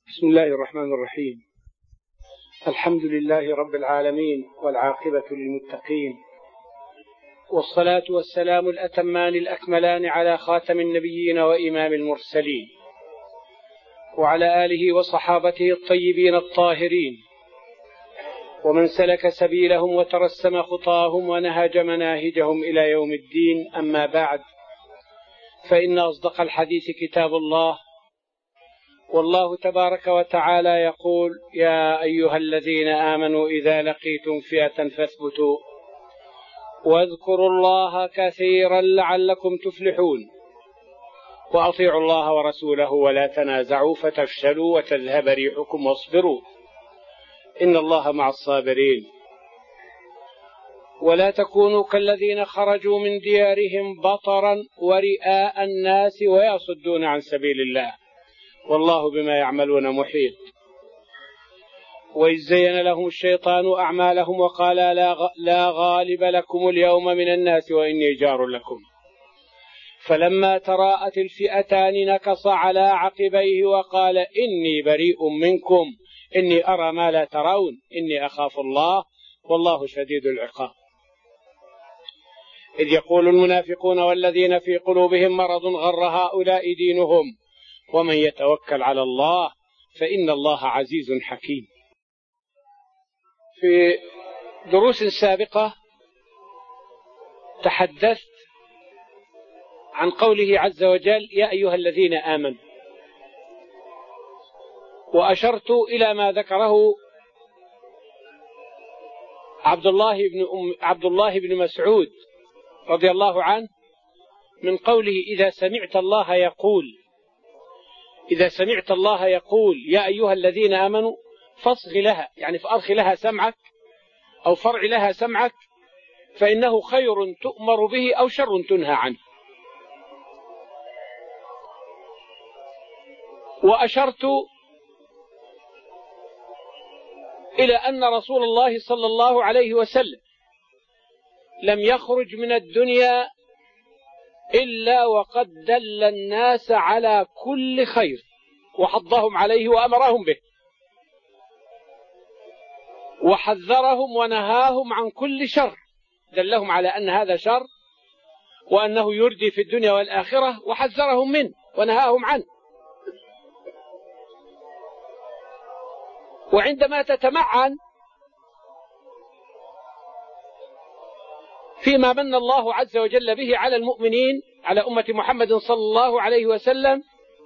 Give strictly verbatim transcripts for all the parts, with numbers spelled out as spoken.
بسم الله الرحمن الرحيم. الحمد لله رب العالمين، والعاقبة للمتقين، والصلاة والسلام الأتمان الأكملان على خاتم النبيين وإمام المرسلين، وعلى آله وصحابته الطيبين الطاهرين، ومن سلك سبيلهم وترسم خطاهم ونهج مناهجهم إلى يوم الدين. أما بعد، فإن أصدق الحديث كتاب الله، والله تبارك وتعالى يقول: يا أيها الذين آمنوا إذا لقيتم فئة فاثبتوا واذكروا الله كثيرا لعلكم تفلحون، وأطيعوا الله ورسوله ولا تنازعوا فتفشلوا وتذهب ريحكم واصبروا إن الله مع الصابرين. ولا تكونوا كالذين خرجوا من ديارهم بطرا ورئاء الناس ويصدون عن سبيل الله، والله بما يعملون محيط. وإذ زين لهم الشيطان أعمالهم وقال لا غالب لكم اليوم من الناس وإني جار لكم، فلما تراءت الفئتان نكص على عقبيه وقال إني بريء منكم إني أرى ما لا ترون إني أخاف الله والله شديد العقاب. إذ يقول المنافقون والذين في قلوبهم مرض غر هؤلاء دينهم ومن يتوكل على الله فإن الله عزيز حكيم. في دروس سابقة تحدثت عن قوله عز وجل: يا أيها الذين آمنوا، وأشرت إلى ما ذكره عبد الله بن أم عبد الله بن مسعود رضي الله عنه من قوله: إذا سمعت الله يقول إذا سمعت الله يقول يا أيها الذين آمنوا فاصغ لها، يعني فأرخ لها سمعك أو فرع لها سمعك، فإنه خير تؤمر به أو شر تنهى عنه. وأشرت إلى أن رسول الله صلى الله عليه وسلم لم يخرج من الدنيا إلا وقد دل الناس على كل خير وحضهم عليه وأمرهم به، وحذرهم ونهاهم عن كل شر، دلهم على أن هذا شر وأنه يردي في الدنيا والآخرة، وحذرهم منه ونهاهم عنه. وعندما تتمعن فيما من الله عز وجل به على المؤمنين على أمة محمد صلى الله عليه وسلم،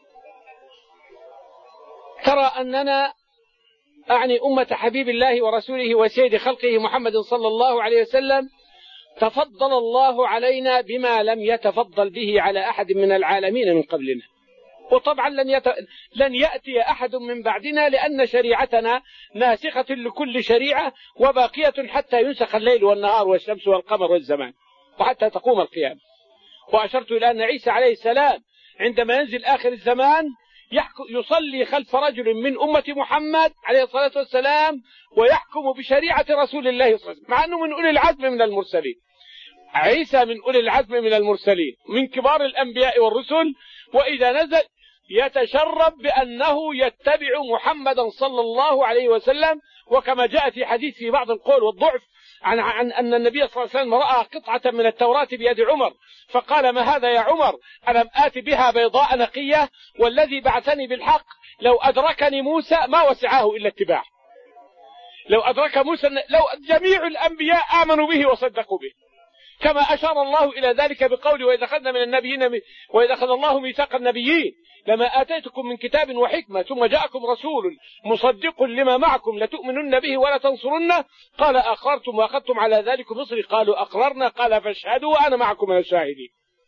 ترى أننا أعني أمة حبيب الله ورسوله وسيد خلقه محمد صلى الله عليه وسلم تفضل الله علينا بما لم يتفضل به على أحد من العالمين من قبلنا. وطبعا لن, يت... لن يأتي أحد من بعدنا، لأن شريعتنا ناسخة لكل شريعة وباقية حتى ينسخ الليل والنهار والشمس والقمر والزمان وحتى تقوم القيامة. وأشرت إلى أن عيسى عليه السلام عندما ينزل آخر الزمان يحكم يصلي خلف رجل من أمة محمد عليه الصلاة والسلام ويحكم بشريعة رسول الله صلى الله عليه وسلم، مع أنه من أولي العزم من المرسلين. عيسى من أولي العزم من المرسلين، من كبار الأنبياء والرسل، وإذا نزل يتشرب بأنه يتبع محمدا صلى الله عليه وسلم. وكما جاء في حديث في بعض القول والضعف عن, عن أن النبي صلى الله عليه وسلم رأى قطعة من التوراة بيد عمر فقال: ما هذا يا عمر؟ ألم آت بها بيضاء نقية؟ والذي بعثني بالحق لو أدركني موسى ما وسعه إلا اتباع. لو أدرك موسى لو جميع الأنبياء آمنوا به وصدقوا به، كما أشار الله إلى ذلك بقوله: وإذا أخذنا من النبيين وإذا أخذ الله ميثاق النبيين لما آتيتكم من كتاب وحكمة ثم جاءكم رسول مصدق لما معكم لتؤمنن به ولا تنصرنه قال أقررتم وأخذتم على ذلك مصري قالوا أقررنا قال فاشهدوا وأنا معكم من الشاهدين.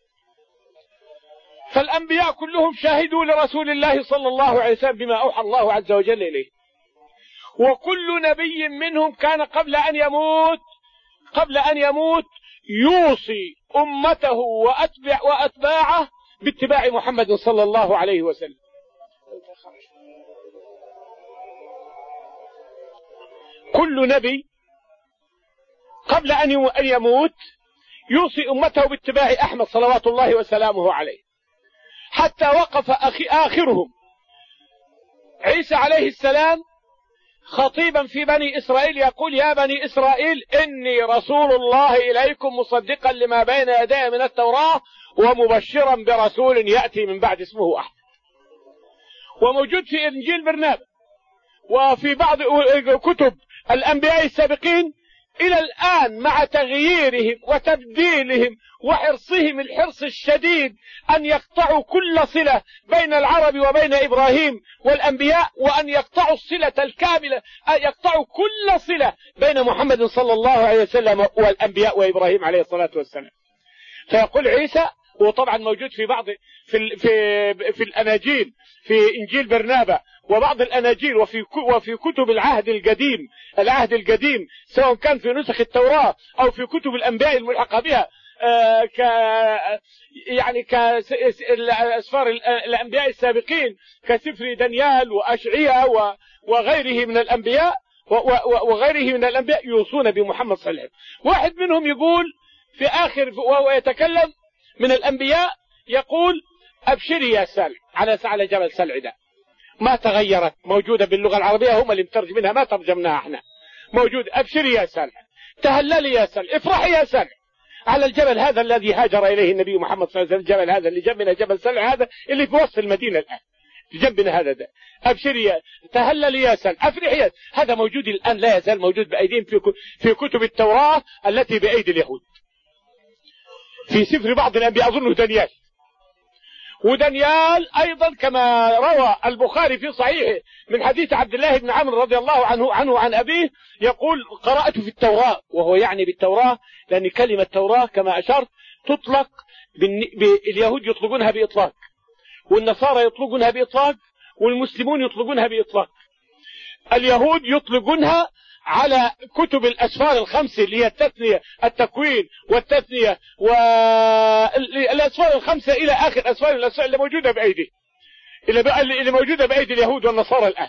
فالأنبياء كلهم شاهدوا لرسول الله صلى الله عليه وسلم بما أوحى الله عز وجل إليه، وكل نبي منهم كان قبل أن يموت قبل أن يموت يوصي أمته وأتبع وأتباعه باتباع محمد صلى الله عليه وسلم. كل نبي قبل أن يموت يوصي أمته باتباع أحمد صلوات الله وسلامه عليه، حتى وقف أخي آخرهم عيسى عليه السلام خطيبا في بني إسرائيل يقول: يا بني إسرائيل إني رسول الله إليكم مصدقا لما بين يدي من التوراة ومبشرا برسول يأتي من بعد اسمه أحمد. وموجود في إنجيل برنابا وفي بعض كتب الأنبياء السابقين إلى الآن، مع تغييرهم وتبديلهم وحرصهم الحرص الشديد أن يقطعوا كل صلة بين العرب وبين إبراهيم والأنبياء، وأن يقطعوا الصلة الكاملة، أن يقطعوا كل صلة بين محمد صلى الله عليه وسلم والأنبياء وإبراهيم عليه الصلاة والسلام. فيقول عيسى، وطبعا موجود في بعض في في في الأناجيل، في إنجيل برنابا وبعض الأناجيل وفي وفي كتب العهد القديم العهد القديم سواء كان في نسخ التوراة أو في كتب الأنبياء الملحقة بها، آه ك يعني كأسفار الأنبياء السابقين كسفر دانيال وأشعياء وغيره من الأنبياء وغيره من الأنبياء يوصون بمحمد صلى الله عليه وسلم. واحد منهم يقول في آخر وهو يتكلم من الأنبياء يقول: أبشري يا سلع، على على جبل سلع ده ما تغيرت، موجودة باللغة العربية، هم اللي مترجمينها ما ترجمناها احنا، موجود: أبشري يا سلع، تهللي يا سلع، افرحي يا سلع على الجبل هذا الذي هاجر إليه النبي محمد صلى الله عليه وسلم. الجبل هذا اللي جنبنا جبل سلع هذا اللي في وسط المدينة الآن جنبنا هذا ده. أبشري يا تهللي يا سلع، افرحي يا. هذا موجود الآن، لا يزال موجود بأيديهم في في كتب التوراة التي بأيدي اليهود، في سفر بعض الأنبياء أظنه دانيال. ودانيال أيضا كما روى البخاري في صحيحه من حديث عبد الله بن عمرو رضي الله عنه عنه عن أبيه يقول: قرأت في التوراة، وهو يعني بالتوراة لأن كلمة توراة كما أشرت تطلق اليهود يطلقونها بإطلاق، والنصارى يطلقونها بإطلاق، والمسلمون يطلقونها بإطلاق. اليهود يطلقونها على كتب الأسفار الخمسة اللي هي التثنية، التكوين والتثنية والأسفار الخمسة إلى آخر أسفار الأسفار اللي موجودة بأيدي اللي موجودة بأيدي اليهود والنصارى الآن.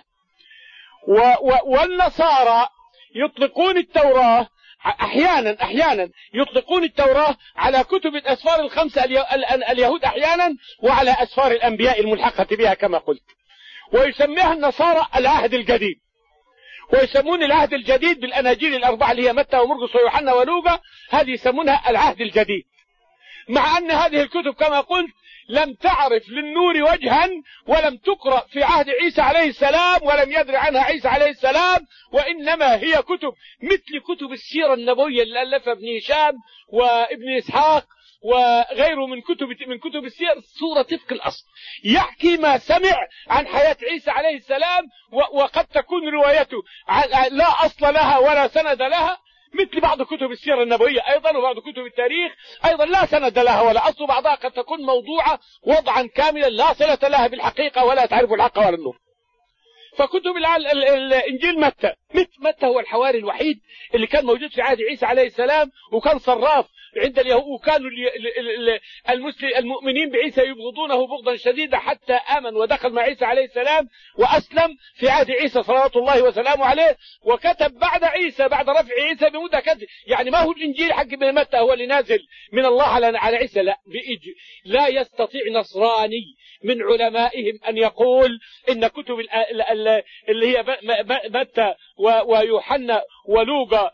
والنصارى يطلقون التوراة أحيانا أحيانا يطلقون التوراة على كتب الأسفار الخمسة، اليهود أحيانا، وعلى أسفار الأنبياء الملحقة بها كما قلت. ويسميها النصارى العهد القديم، ويسمون العهد الجديد بالأناجيل الأربعة اللي هي متى ومرقس ويوحنا ولوقا، هذه يسمونها العهد الجديد، مع أن هذه الكتب كما قلت لم تعرف للنور وجها، ولم تقرأ في عهد عيسى عليه السلام، ولم يدري عنها عيسى عليه السلام، وإنما هي كتب مثل كتب السيرة النبوية اللي ألفها ابن هشام وابن إسحاق وغيره من كتب من كتب السير، صورة طبق الأصل، يحكي ما سمع عن حياة عيسى عليه السلام، وقد تكون روايته لا أصل لها ولا سند لها، مثل بعض كتب السيرة النبوية أيضا، وبعض كتب التاريخ أيضا لا سند لها ولا أصل، بعضها قد تكون موضوعة وضعا كاملا لا صلة لها بالحقيقة ولا تعرف الحق ولا النور. فكتب الإنجيل متى متى هو الحواري الوحيد اللي كان موجود في عهد عيسى عليه السلام، وكان صراف عند اليهود، وكانوا المسلم المؤمنين بعيسى يبغضونه بغضا شديدا حتى آمن ودخل مع عيسى عليه السلام وأسلم في عهد عيسى صلوات الله وسلامه عليه، وكتب بعد عيسى بعد رفع عيسى بمدة كذا، يعني ما هو الإنجيل حق ابن متى هو اللي نازل من الله على على عيسى، لا بيجي. لا يستطيع نصراني من علمائهم أن يقول إن كتب اللي هي متى ويوحنا ولوقا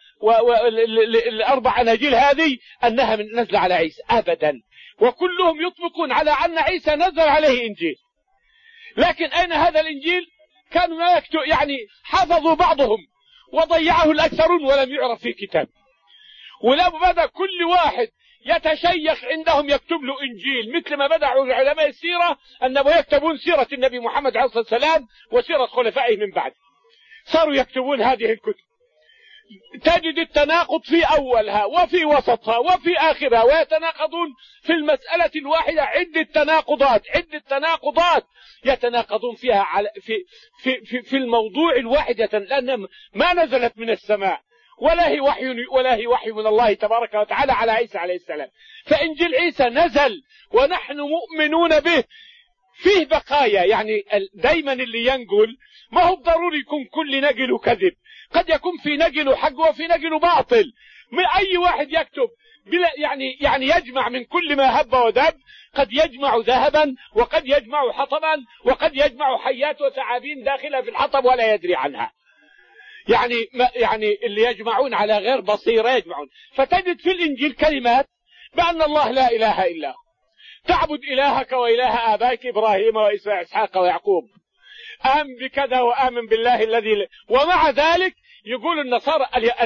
والأربع أناجيل هذه أنها من نزل على عيسى أبدا، وكلهم يطلقون على أن عيسى نزل عليه إنجيل. لكن أين هذا الإنجيل؟ كانوا يكتب يعني حفظوا بعضهم وضيعه الأكثرون ولم يعرف في كتاب، ولا بدأ كل واحد يتشيخ عندهم يكتب له إنجيل، مثل ما بدأوا علماء السيرة أنهم يكتبون سيرة النبي محمد عليه الصلاة والسلام وسيرة خلفائه من بعد، صاروا يكتبون هذه الكتب، تجد التناقض في أولها وفي وسطها وفي آخرها، ويتناقضون في المسألة الواحدة عدة تناقضات عدة تناقضات يتناقضون فيها على في في في, في الموضوع الواحد، لأن ما نزلت من السماء ولا هي وحي ولا هي وحي من الله تبارك وتعالى على عيسى عليه السلام. فإنجيل عيسى نزل ونحن مؤمنون به، فيه بقايا، يعني دايما اللي ينقل ما هو ضروري يكون كل نقل كذب، قد يكون في نقل حق وفي نقل باطل. من أي واحد يكتب بلا يعني يعني يجمع من كل ما هب ودب، قد يجمع ذهبا وقد يجمع حطبا وقد يجمع حيات وثعابين داخلة في الحطب ولا يدري عنها. يعني يعني اللي يجمعون على غير بصيرة يجمعون. فتجد في الإنجيل كلمات بأن الله لا إله إلا هو، تعبد إلهك وإله آبائك إبراهيم وإسحاق ويعقوب، آمن بكذا وآمن بالله الذي ل... ومع ذلك يقول النصارى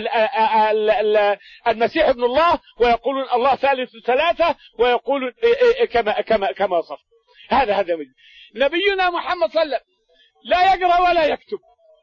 المسيح ابن الله، ويقولون الله ثالث ثلاثة، ويقولون كما كما كما وصف. هذا هذا نبينا محمد صلى الله عليه وسلم لا يقرأ ولا يكتب،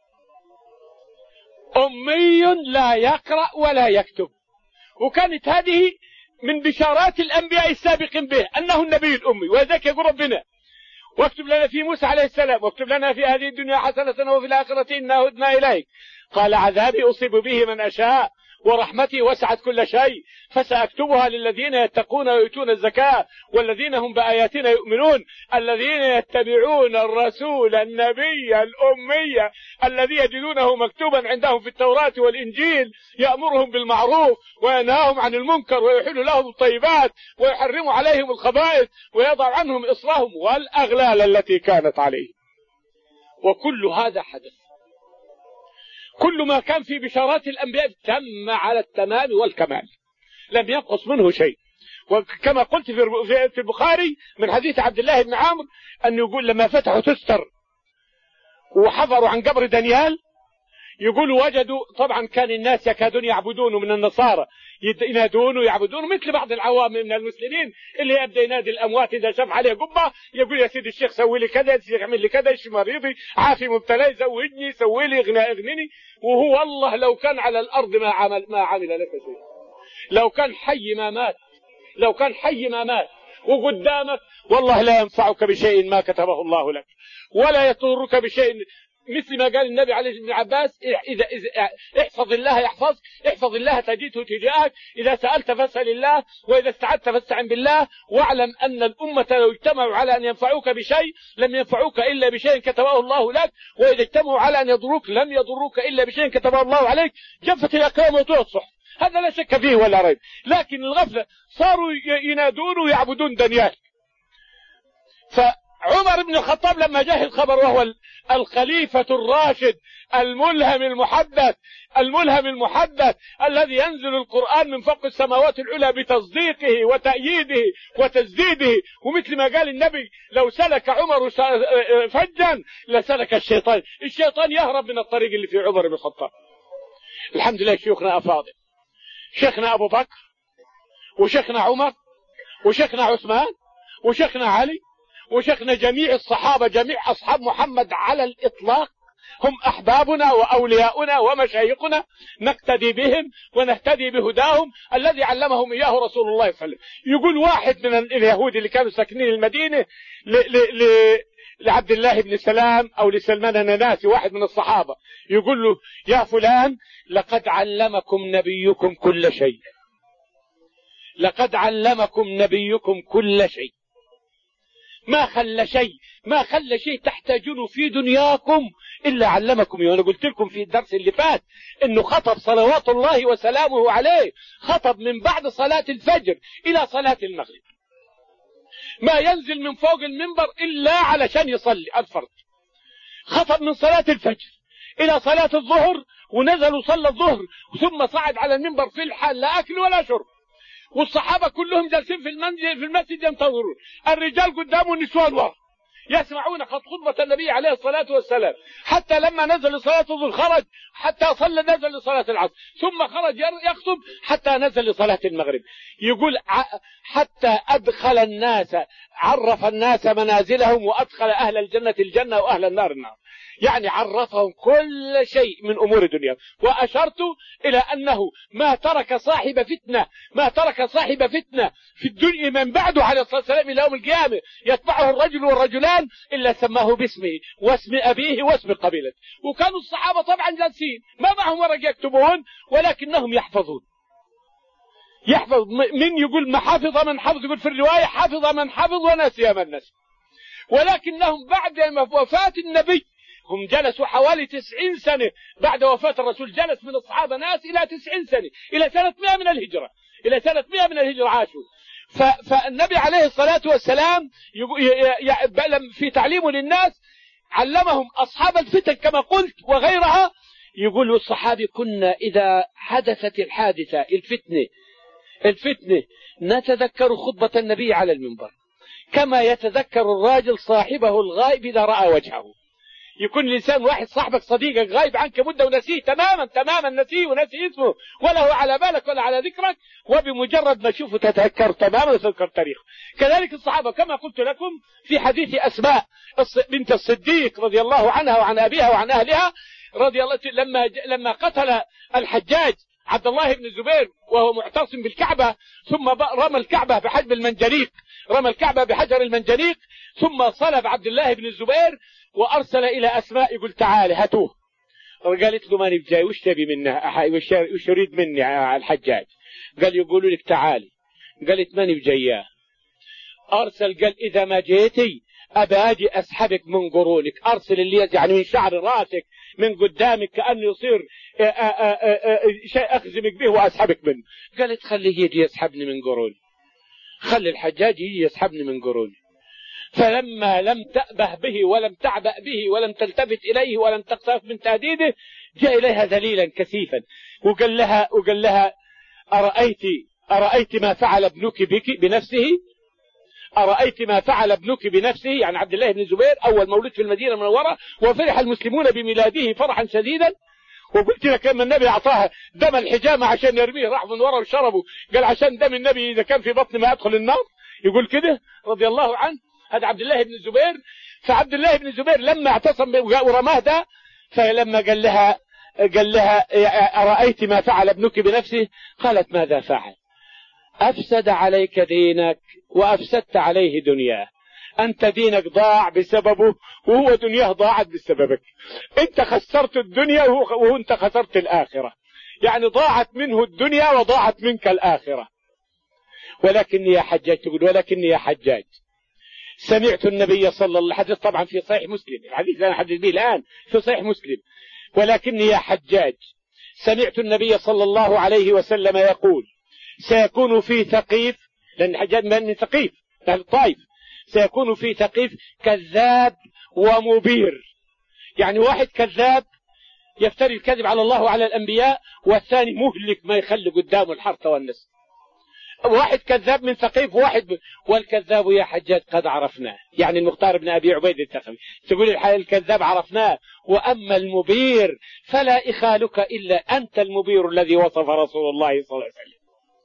أمي لا يقرأ ولا يكتب. وكانت هذه من بشارات الأنبياء السابقين به أنه النبي الأمي. وذلك يقول ربنا واكتب لنا في موسى عليه السلام واكتب لنا في هذه الدنيا حسنة وفي الآخرة إنا هدنا إليك قال عذابي أصيب به من أشاء ورحمتي وسعت كل شيء فسأكتبها للذين يتقون ويؤتون الزكاة والذين هم بآياتنا يؤمنون الذين يتبعون الرسول النبي الأمي الذي يجدونه مكتوبا عندهم في التوراة والإنجيل يأمرهم بالمعروف وينهاهم عن المنكر ويحل لهم الطيبات ويحرم عليهم الخبائث ويضع عنهم إصرهم والأغلال التي كانت عليهم. وكل هذا حدث، كل ما كان في بشارات الأنبياء تم على التمام والكمال، لم ينقص منه شيء. وكما قلت في البخاري من حديث عبد الله بن عمرو أن يقول لما فتحوا تستر وحضروا عن قبر دانيال يقولوا وجدوا، طبعا كان الناس يكادون يعبدونه من النصارى ينادون ويعبدون مثل بعض العوام من المسلمين اللي يبدأ ينادي الأموات إذا شاف عليه قبة يقول يا سيدي الشيخ سوي لي كذا، يا سيدي اعمل لي كذا، ايش مريضي عافي مبتلاي زوجني سوي لي اغنى اغنني. وهو والله لو كان على الأرض ما عمل ما عمل لك شيء، لو كان حي ما مات، لو كان حي ما مات وقدامك والله لا ينفعك بشيء ما كتبه الله لك ولا يضرك بشيء. مثل ما قال النبي عليه ابن عباس إذا, إذا احفظ الله يحفظك، احفظ الله تجده تجاهك، إذا سألت فاسأل الله وإذا استعدت فاستعن بالله، واعلم أن الأمة لو اجتمعوا على أن ينفعوك بشيء لم ينفعوك إلا بشيء كتبه الله لك، وإذا اجتمعوا على أن يضروك لم يضروك إلا بشيء كتبه الله عليك. جفت الأقلام وطوى الصحف، هذا لا شك فيه ولا ريب. لكن الغفلة صاروا ينادون ويعبدون دانيال. فعمر بن الخطاب لما جاء الخبر وهو الخليفة الراشد الملهم المحدث الملهم المحدث الذي ينزل القرآن من فوق السماوات العلى بتصديقه وتأييده وتسديده، ومثل ما قال النبي لو سلك عمر فجا لسلك الشيطان، الشيطان يهرب من الطريق اللي في عمر بن الخطاب. الحمد لله شيوخنا أفاضل، شيخنا أبو بكر وشيخنا عمر وشيخنا عثمان وشيخنا علي وشيخنا جميع الصحابة جميع أصحاب محمد على الإطلاق هم أحبابنا وأولياؤنا ومشايخنا، نقتدي بهم ونهتدي بهداهم الذي علمهم إياه رسول الله صلى الله عليه وسلم. يقول واحد من اليهود اللي كانوا ساكنين المدينة ل ل ل لعبد الله بن سلام أو لسلمان الناسي واحد من الصحابة، يقول له يا فلان لقد علمكم نبيكم كل شيء، لقد علمكم نبيكم كل شيء، ما خلى شيء ما خلى شيء تحتاجونه في دنياكم إلا علمكم. وأنا قلت لكم في الدرس اللي فات إنه خطب صلوات الله وسلامه عليه، خطب من بعد صلاة الفجر إلى صلاة المغرب، ما ينزل من فوق المنبر إلا علشان يصلي الفرض. خطب من صلاة الفجر إلى صلاة الظهر ونزل وصلى الظهر ثم صعد على المنبر في الحال لا أكل ولا شرب، والصحابة كلهم جالسين في المسجد في المسجد ينتظرون، الرجال قدام والنسوان ورا يسمعون خطبة النبي عليه الصلاة والسلام، حتى لما نزل لصلاة الظهر خرج حتى صلى نزل لصلاة العصر، ثم خرج يخطب حتى نزل لصلاة المغرب. يقول حتى أدخل الناس عرف الناس منازلهم وأدخل أهل الجنة الجنة وأهل النار النار، يعني عرفهم كل شيء من أمور الدنيا. وأشرت إلى أنه ما ترك صاحب فتنة ما ترك صاحب فتنة في الدنيا من بعده عليه الصلاة والسلام إلى يوم القيامة يتبعه الرجل والرجلان إلا سماه باسمه واسم أبيه واسم قبيلته. وكانوا الصحابة طبعا جالسين ما معهم ورق يكتبون ولكنهم يحفظون يحفظ من يقول ما حفظ من حفظ، يقول في الرواية حفظ من حفظ ونسي من نسي. ولكنهم بعد وفاة النبي هم جلسوا حوالي تسعين سنة بعد وفاة الرسول، جلس من الصحابة ناس إلى تسعين سنة إلى سنة مئة من الهجرة إلى سنة مئة من الهجرة عاشوا. فالنبي عليه الصلاة والسلام في تعليمه للناس علمهم أصحاب الفتن كما قلت وغيرها. يقول الصحابي كنا إذا حدثت الحادثة الفتنة الفتنة نتذكر خطبة النبي على المنبر كما يتذكر الراجل صاحبه الغائب إذا رأى وجهه. يكون الإنسان واحد صاحبك صديقك غايب عنك مدة ونسيه تماما تماما نسيه ونسي اسمه ولا هو على بالك ولا على ذكرك، وبمجرد ما تشوفه تتذكر تماما وتذكر تاريخه. كذلك الصحابة كما قلت لكم في حديث أسماء بنت الصديق رضي الله عنها وعن أبيها وعن أهلها رضي الله لما لما قتل الحجاج عبد الله بن الزبير وهو معتصم بالكعبة، ثم رمى الكعبة بحجر المنجنيق رمى الكعبة بحجر المنجنيق ثم صلب عبد الله بن الزبير وأرسل إلى أسماء يقول تعالى هاتوه. قالت له ماني بجاي وش تبي منه وش يريد مني على الحجاج؟ قال يقولوا لك تعالي. قالت ماني بجاياه. أرسل قال إذا ما جيتي أباجي أسحبك من قرونك. أرسل اللي يعني من شعر راسك من قدامك كأنه يصير شيء أخزمك به وأسحبك منه. قالت خليه يجي يسحبني من قروني، خلي الحجاج يجي يسحبني من قروني. فلما لم تأبه به ولم تعبأ به ولم تلتفت إليه ولم تخاف من تهديده جاء إليها ذليلا كثيفا وقال لها وقال لها أرأيت أرأيت ما فعل ابنك بك بنفسه أرأيت ما فعل ابنك بنفسه يعني عبد الله بن الزبير أول مولود في المدينة المنورة وفرح المسلمون بميلاده فرحا شديدا. وقلت لك لما النبي أعطاها دم الحجامة عشان يرميه راح من ورا وشربه قال عشان دم النبي إذا كان في بطن ما أدخل النار. يقول كده رضي الله عنه. هذا عبد الله بن الزبير. فعبد الله بن الزبير لما اعتصم ورماه ده فلما قال لها قال لها أرأيت ما فعل ابنك بنفسه؟ قالت ماذا فعل؟ أفسد عليك دينك وأفسدت عليه دنياه. أنت دينك ضاع بسببه وهو دنياه ضاعت بسببك. أنت خسرت الدنيا وأنت خسرت الآخرة، يعني ضاعت منه الدنيا وضاعت منك الآخرة. ولكني يا حجاج تقول ولكني يا حجاج سمعت النبي صلى الله عليه وسلم الحديث طبعا في صحيح مسلم الحديث أنا حدث به الآن في صحيح مسلم ولكني يا حجاج سمعت النبي صلى الله عليه وسلم يقول سيكون في ثقيف لأن الحجاج من ثقيف الطائف سيكون في ثقيف كذاب ومبير، يعني واحد كذاب يفتري الكذب على الله وعلى الأنبياء والثاني مهلك ما يخلي قدامه الحرث والنسل. واحد كذاب من ثقيف واحد ب... والكذاب يا حجاج قد عرفناه يعني المختار بن أبي عبيد الثقفي تقول الكذاب عرفناه وأما المبير فلا إخالك إلا أنت المبير الذي وصف رسول الله صلى الله عليه وسلم.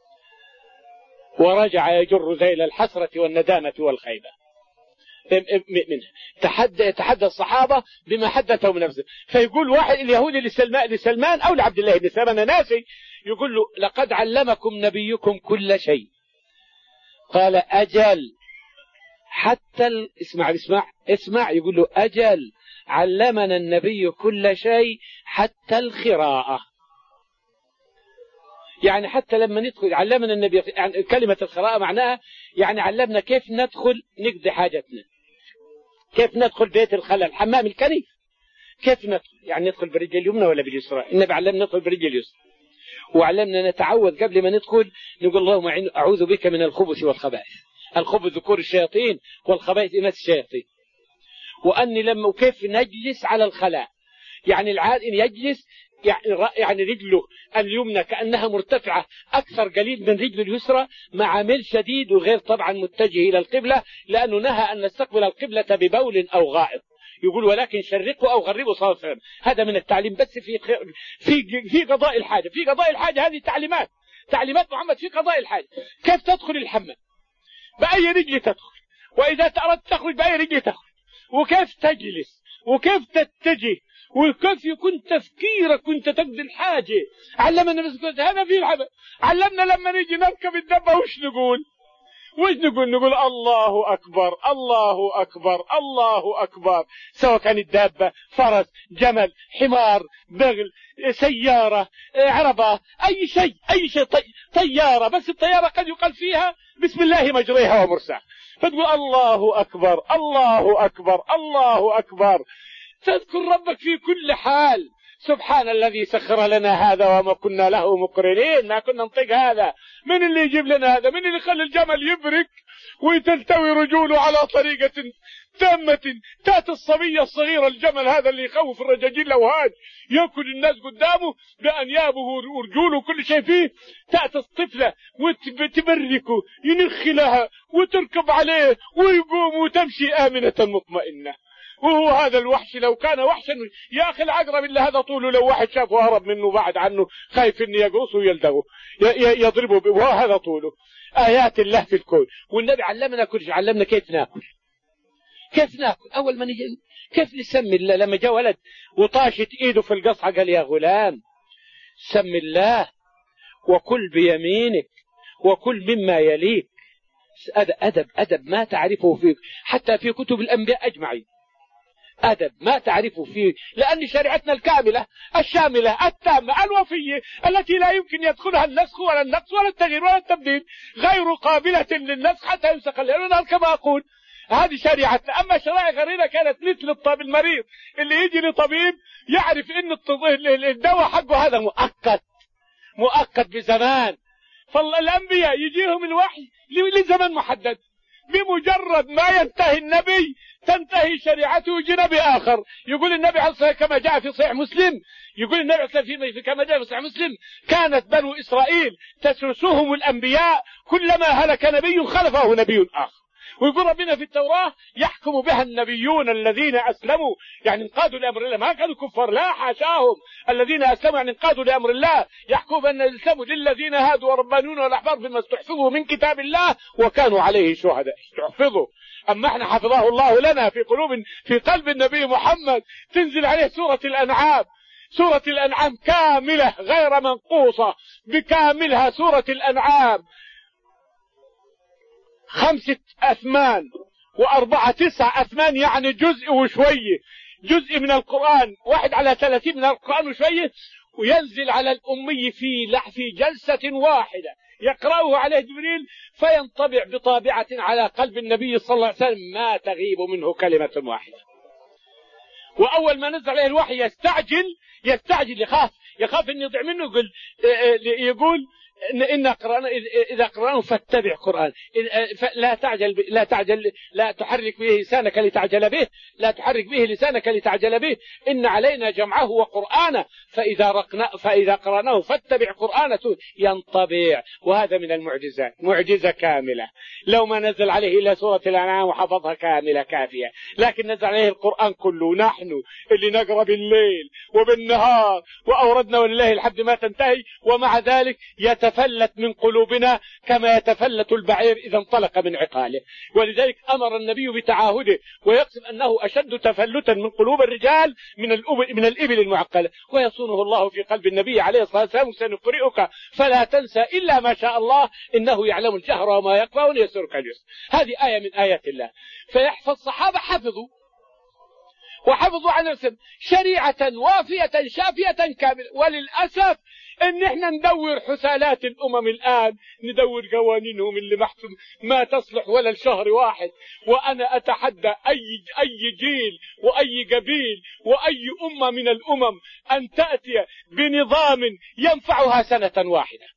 ورجع يجر ذيل الحسرة والندامة والخيبة منها. تحدى يتحدى الصحابة بما حدثوا من نفسه. فيقول واحد اليهودي لسلمان, لسلمان أو لعبد الله بن سلمان أنا ناسي يقول له لقد علمكم نبيكم كل شيء. قال أجل حتى ال... اسمع اسمع اسمع يقول له أجل علمنا النبي كل شيء حتى الخراءة. يعني حتى لما ندخل علمنا النبي يعني كلمة الخراءة معناها يعني علمنا كيف ندخل نقضي حاجتنا، كيف ندخل بيت الخلل حمام الكنيف كيف ندخل يعني ندخل بالرجل اليمنى ولا باليسرى. النبي علمنا ندخل بالرجل اليسرى وعلمنا نتعوذ قبل ما ندخل نقول اللهم أعوذ بك من الخبث والخبائث. الخبث ذكور الشياطين والخبائث إناث الشياطين. وأني لما وكيف نجلس على الخلاء يعني العاد إن يجلس يعني رجله اليمنى كأنها مرتفعة أكثر قليل من رجله اليسرى مع ميل شديد وغير طبعا متجه إلى القبلة لأنه نهى أن نستقبل القبلة ببول أو غائط. يقول ولكن شرقه أو غربه صلى الله عليه وسلم. هذا من التعليم بس في في في قضاء الحاجة. في قضاء الحاجة هذه تعليمات تعليمات محمد في قضاء الحاجة. كيف تدخل الحمام بأي رجل تدخل وإذا أردت تخرج بأي رجل تخرج وكيف تجلس وكيف تتجه وكيف يكون تفكيرك كنت تقضي الحاجة. علمنا بس هذا في الحمام. علمنا لما نيجي نركب الدبة وش نقول وش نقول نقول الله أكبر الله أكبر الله أكبر سواء كان الدابة فرس جمل حمار بغل سيارة عربة أي شيء أي شيء طي... طيارة بس الطيارة قد يقال فيها بسم الله مجريها ومرساها فتقول الله أكبر الله أكبر الله أكبر. تذكر ربك في كل حال سبحان الذي سخر لنا هذا وما كنا له مقرنين، ما كنا نطيق هذا. من اللي يجيب لنا هذا؟ من اللي يخلي الجمل يبرك وتلتوي رجوله على طريقة تامة؟ تأتي الصبية الصغيرة، الجمل هذا اللي يخوف الرجاجيل الأوهاج، يأكل الناس قدامه بأنيابه ورجوله وكل شيء فيه. تأتي الطفلة وتبركه، ينخ لها وتركب عليه ويقوم وتمشي آمنة مطمئنة. وهو هذا الوحش لو كان وحشا يا أخي العقرب اللي هذا طوله لو واحد شافه هرب منه بعد عنه خايف إنه يقرصه ويلدغه يضربه، وهو هذا طوله. آيات الله في الكون. والنبي علمنا كل شيء، علمنا كيف ناكل، كيف ناكل. أول ما نجي كيف نسمي الله. لما جاء ولد وطاشت إيده في القصعة قال يا غلام سم الله وكل بيمينك وكل مما يليك. أدب أدب, أدب ما تعرفه فيه حتى في كتب الأنبياء أجمعين. أدب ما تعرفه فيه، لأن شريعتنا الكاملة الشاملة التامة الوفية التي لا يمكن يدخلها النسخ ولا النقص ولا التغيير ولا التبديل، غير قابلة للنسخ حتى ينسخ الإعلان كما أقول. هذه شريعتنا. أما شرائع غيرنا كانت مثل الطبيب المريض اللي يجي لطبيب يعرف إن الدواء حقه هذا مؤقت مؤقت بزمان. فالأنبياء يجيهم الوحي لزمن محدد، بمجرد ما ينتهي النبي تنتهي شريعته ويجي نبي آخر. يقول النبي عليه الصلاة والسلام كما جاء في صحيح مسلم، يقول النبي عليه الصلاة والسلام كما جاء في صحيح مسلم كانت بنو إسرائيل تسوسهم الأنبياء، كلما هلك نبي خلفه نبي آخر. ويقول ربنا في التوراة يحكم بها النبيون الذين أسلموا، يعني انقادوا لأمر الله، ما كانوا كفار لا حاشاهم، الذين أسلموا يعني انقادوا لأمر الله. يحكم بأن الإسلام للذين هادوا وربانون والأحبار بما استحفظوا من كتاب الله وكانوا عليه شهداء. استحفظوا. أما احنا حفظه الله لنا في قلوب في قلب النبي محمد. تنزل عليه سورة الأنعام، سورة الأنعام كاملة غير منقوصة بكاملها. سورة الأنعام خمسة أثمان وأربعة تسع أثمان، يعني جزء وشوية، جزء من القرآن، واحد على ثلاثين من القرآن وشوية، وينزل على الأمي في في جلسة واحدة يقرأه عليه جبريل فينطبع بطابعة على قلب النبي صلى الله عليه وسلم ما تغيب منه كلمة واحدة. وأول ما نزل عليه الوحي يستعجل يستعجل يخاف يخاف أن يضيع منه. يقول يقول إن قرآن إذا قرأناه فاتبع قرآن، لا تعجل لا تعجل لا تحرك به لسانك لتعجل به لا تحرك به لسانك لتعجل به إن علينا جمعه وقرآنه فإذا رقنا فإذا قرأناه فاتبع قرآنه ينطبع. وهذا من المعجزات، معجزة كاملة. لو ما نزل عليه إلا سورة الأنعام وحفظها كاملة كافية، لكن نزل عليه القرآن كله. نحن اللي نقرأ بالليل وبالنهار وأوردنا ولله الحمد ما تنتهي، ومع ذلك يت يتفلت من قلوبنا كما يتفلت البعير إذا انطلق من عقاله. ولذلك أمر النبي بتعاهده، ويقسم أنه أشد تفلتا من قلوب الرجال من الأبل من الإبل المعقلة. ويصونه الله في قلب النبي عليه الصلاة والسلام سنقرئك فلا تنسى إلا ما شاء الله إنه يعلم الجهر وما يخفى ونيسرك اليسر. هذه آية من آيات الله. فيحفظ الصحابة حفظوا وحفظوا عن نفسهم شريعة وافية شافية كاملة. وللأسف ان احنا ندور حسالات الامم الان، ندور قوانينهم اللي محسوم ما تصلح ولا لشهر واحد. وانا اتحدى اي اي جيل واي قبيل واي امة من الامم ان تأتي بنظام ينفعها سنة واحدة.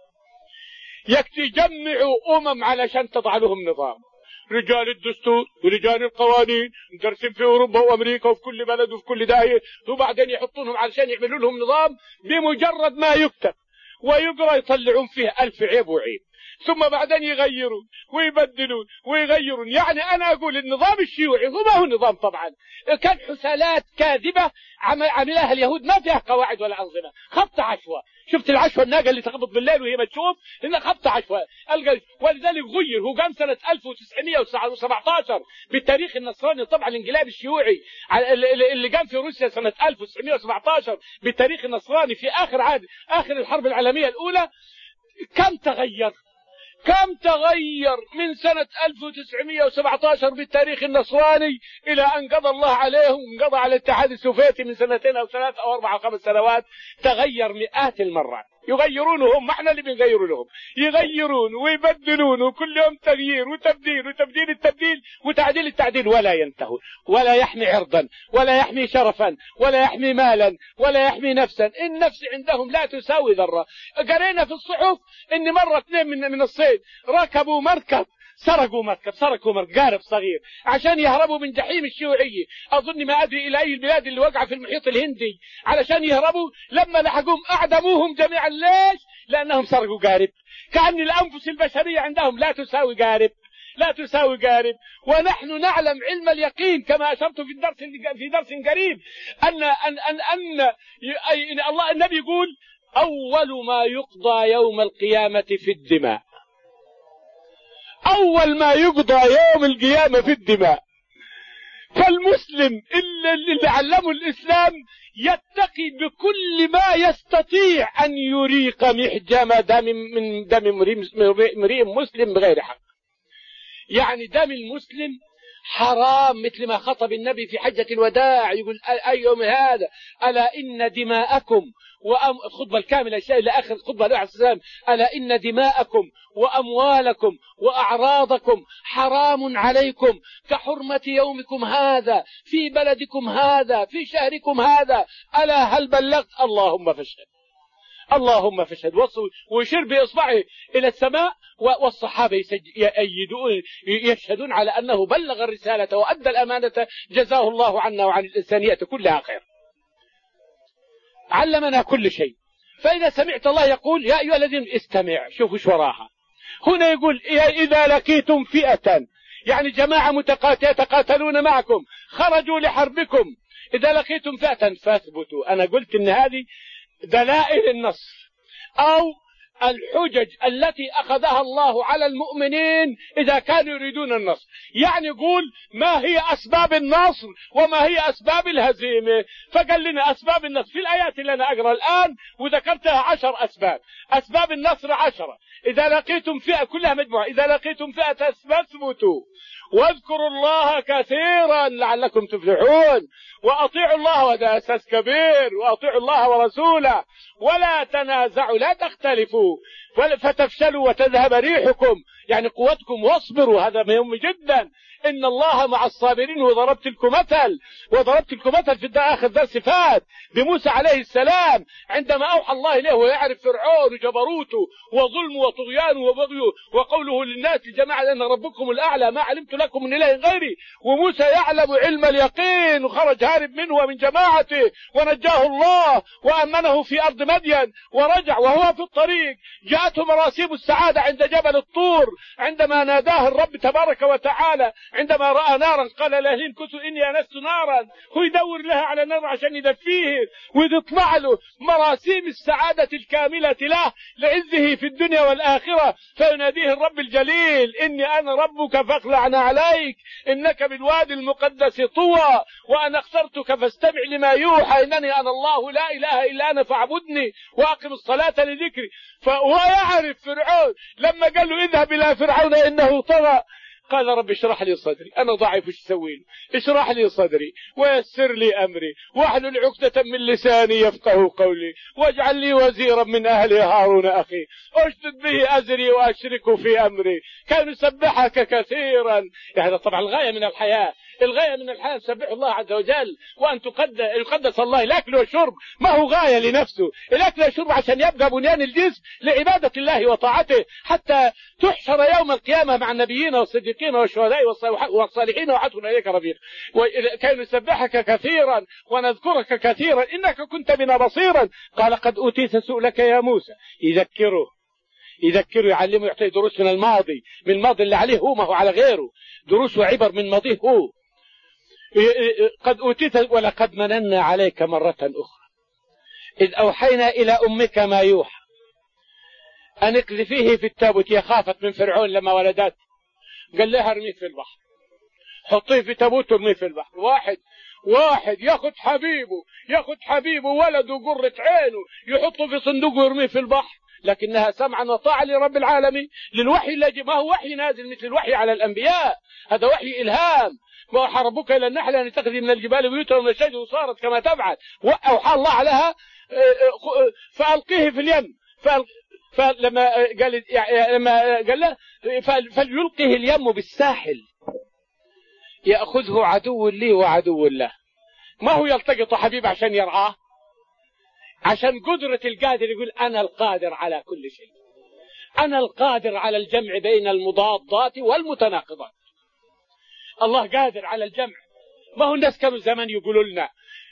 يكفي جمعوا امم علشان تضع لهم نظام. رجال الدستور ورجال القوانين مدرسين في أوروبا وأمريكا وفي كل بلد وفي كل داهية، وبعدين يحطونهم علشان يعملوا لهم نظام بمجرد ما يكتب ويقرأ يطلعون فيه ألف عيب وعيب، ثم بعدين يغيرون ويبدلون ويغيرون. يعني أنا أقول النظام الشيوعي هو ما هو نظام طبعا، كان حسالات كاذبة عملها اليهود ما فيها قواعد ولا أنظمة، خبط عشوائي. شفت العشوة الناقة اللي تخبط بالليل وهي متشوف إنها خبط عشوائي. ولذلك غير، هو قام سنة ألف وتسعمائة وسبعة عشر بالتاريخ النصراني طبعا الانقلاب الشيوعي اللي قام في روسيا سنة ألف وتسعمائة وسبعة عشر بالتاريخ النصراني في آخر عهد آخر الحرب العالمية الأولى. كم تغير كم تغير من سنة ألف وتسعمائة وسبعة عشر بالتاريخ النصراني إلى أن قضى الله عليهم وقضى على الاتحاد السوفيتي من سنتين أو ثلاث أو أربع أو خمس سنوات. تغير مئات المرات. يغيرونهم، ما احنا اللي بنغيروا لهم، يغيرون ويبدلون، وكل يوم تغيير وتبديل وتبديل التبديل وتعديل التعديل، ولا ينتهون، ولا يحمي عرضا ولا يحمي شرفا ولا يحمي مالا ولا يحمي نفسا. النفس عندهم لا تساوي ذرة. قرينا في الصحف ان مرة اثنين من من الصيد ركبوا مركب، سرقوا مركب سرقوا مركب قارب صغير عشان يهربوا من جحيم الشيوعية، أظن ما أدري إلى أي البلاد اللي وقع في المحيط الهندي، علشان يهربوا. لما لحقوهم أعدموهم جميعا. ليش؟ لأنهم سرقوا قارب. كأن الأنفس البشرية عندهم لا تساوي قارب، لا تساوي قارب. ونحن نعلم علم اليقين كما أشرت في الدرس في درس قريب أن أن أن, أن, أن الله النبي يقول أول ما يقضى يوم القيامة في الدماء. أول ما يقضى يوم القيامة في الدماء. فالمسلم اللي علمه الإسلام يتقي بكل ما يستطيع أن يريق محجم دم من دم امرئ مسلم بغير حق. يعني دم المسلم حرام، مثل ما خطب النبي في حجة الوداع يقول أي يوم هذا ألا إن دماءكم وأم... الخطبة الكاملة الشيء إلى آخر الخطبة عليه السلام، ألا إن دماءكم وأموالكم وأعراضكم حرام عليكم كحرمة يومكم هذا في بلدكم هذا في شهركم هذا، ألا هل بلغت؟ اللهم فاشهد، اللهم فاشهد. ويشير بإصبعه إلى السماء، والصحابة يأيدون يشهدون على أنه بلغ الرسالة وأدى الأمانة، جزاه الله عنا وعن الإنسانية كلها خير. علمنا كل شيء. فإذا سمعت الله يقول يا أيها الذين استمع، شوفوا شو وراها. هنا يقول إذا لقيتم فئة، يعني جماعة يتقاتلون معكم خرجوا لحربكم، إذا لقيتم فئة فاثبتوا. أنا قلت إن هذه دلائل النصر أو الحجج التي أخذها الله على المؤمنين إذا كانوا يريدون النصر. يعني يقول ما هي أسباب النصر وما هي أسباب الهزيمة. فقال لنا أسباب النصر في الآيات اللي أنا أقرأ الآن، وذكرتها عشر أسباب. أسباب النصر عشرة. إذا لقيتم فئة، كلها مجموعة، إذا لقيتم فئة فاثبتوا واذكروا الله كثيرا لعلكم تفلحون، وأطيعوا الله، وهذا أساس كبير، وأطيعوا الله ورسوله، ولا تنازعوا لا تختلفوا فتفشلوا وتذهب ريحكم، يعني قوتكم، واصبروا، هذا مهم جدا. إن الله مع الصابرين. وضربت لكم مثل وضربت لكم مثل في آخر درس فات بموسى عليه السلام عندما أوحى الله إليه ويعرف فرعون وجبروته وظلمه وطغيانه وبغيه وقوله للناس الجماعة أن ربكم الأعلى ما علمت لكم من إله غيري، وموسى يعلم علم اليقين وخرج هارب منه ومن جماعته ونجاه الله وأمنه في أرض مدين، ورجع وهو في الطريق جاءته مراسيم السعادة عند جبل الطور عندما ناداه الرب تبارك وتعالى، عندما رأى نارا قال لأهلهم امكثوا إني أنست نارا. هو يدور لها على نار عشان يدفيه ويطلع له مراسيم السعادة الكاملة له لعزه في الدنيا والآخرة. فيناديه الرب الجليل إني أنا ربك فاخلعنا عليك إنك بالوادي المقدس طوى وأنا اخترتك فاستمع لما يوحى إنني أنا الله لا إله إلا أنا فاعبدني وأقم الصلاة لذكري. فهو يعرف فرعون لما قال له اذهب إلى فرعون إنه طغى، قال رب اشرح لي صدري، أنا ضعيف ايش اسوي له؟ اشرح لي صدري ويسر لي أمري واحلل عقدة من لساني يفقه قولي واجعل لي وزيرا من أهلي هارون أخي أشدد به أزري وأشركه في أمري كي نسبحك كثيرا. يعني طبعا الغاية من الحياة الغاية من الحياة سبح الله عز وجل وأن تقدس يقدس الله. الأكل والشرب ما هو غاية لنفسه، الأكل والشرب عشان يبقى بنيان الجسم لعبادة الله وطاعته حتى تحشر يوم القيامة مع النبيين والصديقين والشهداء والصالحين وحسن إليك رفيق كي نسبحك كثيرا ونذكرك كثيرا إنك كنت بنا بصيرا. قال قد أوتيت سؤلك يا موسى. يذكره يذكره يعلمه يعطيه دروس من الماضي، من الماضي اللي عليه هو ما هو على غيره، دروس وعبر من ماضيه هو. قد أوتيت ولقد مننا عليك مرة أخرى إذ أوحينا إلى أمك ما يوحى أن اقذفيه في التابوت. هي خافت من فرعون لما ولدت، قال لها ارميه في البحر، حطيه في تابوت ارميه في البحر. واحد واحد ياخد حبيبه ياخد حبيبه ولده قرة عينه يحطه في صندوق ويرميه في البحر، لكنها سمعا وطاعة لرب العالمين للوحي الذي ما هو وحي نازل مثل الوحي على الأنبياء، هذا وحي إلهام. وأوحى ربك إلى النحل أن تأخذي من الجبال بيوتا ومن الشجر وصارت كما تفعل. وأوحى الله عليها فألقيه في اليم فلما قال يعني لما قال له فليلقه اليم بالساحل يأخذه عدو لي وعدو له. ما هو يلتقط حبيب عشان يرعاه، عشان قدرة القادر يقول أنا القادر على كل شيء، أنا القادر على الجمع بين المضادات والمتناقضات. الله قادر على الجمع. ما هو الناس كانوا زمان يقولوا لنا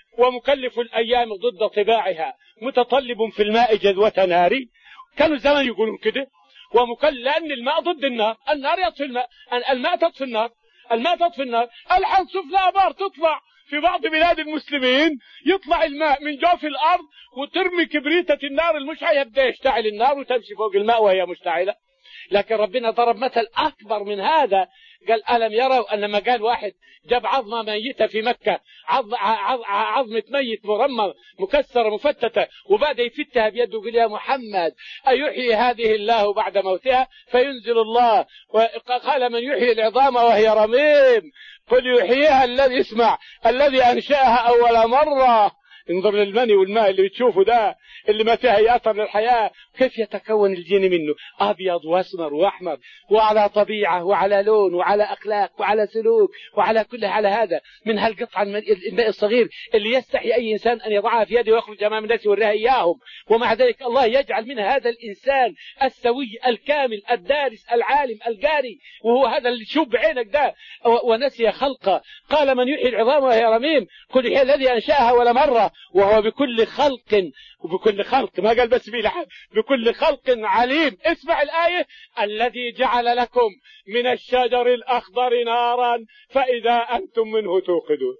ومكلف الأيام ضد طباعها متطلب في الماء جذوة ناري، كانوا زمان يقولون كده. ومكلف لأن الماء ضد النار، النار يطفي الماء، الماء تطفي النار، الماء تطفي النار. الحين سفلى أبار تطلع في بعض بلاد المسلمين، يطلع الماء من جوف الأرض وترمي كبريتة النار المشعلة يبدأ يشتعل النار وتمشي فوق الماء وهي مشتعلة. لكن ربنا ضرب مثل أكبر من هذا، قال ألم يروا أن ما قال واحد جاب عظمة ميتة في مكة، عظم عظمة ميت مرمى مكسرة مفتتة، وبعد يفتها بيده ويقول يا محمد أيحيي هذه الله بعد موتها؟ فينزل الله وقال من يحيي العظام وهي رميم قل يحييها الذي اسمع الذي أنشأها أول مرة. انظر للمني والماء اللي بتشوفه ده اللي ما فيها أي أثر للحياة، كيف يتكون الجن منه؟ أبيض وأسمر وأحمر، وعلى طبيعة وعلى لون وعلى أخلاق وعلى سلوك وعلى كل على هذا. من هالقطعة الماء الصغير اللي يستحي أي إنسان أن يضعها في يده ويخرج أمام الناس يوريها إياهم، ومع ذلك الله يجعل من هذا الإنسان السوي الكامل الدارس العالم القاري، وهو هذا اللي تشوف بعينك ده ونسي خلقه. قال من يحيي العظام وهي رميم قل يحيي الذي أنشأها ولا مرة وهو بكل خلق وبكل خلق، ما قال بس بيه لحد، بكل خلق عليم. اسمع الآية الذي جعل لكم من الشجر الأخضر نارا فإذا أنتم منه توقدون.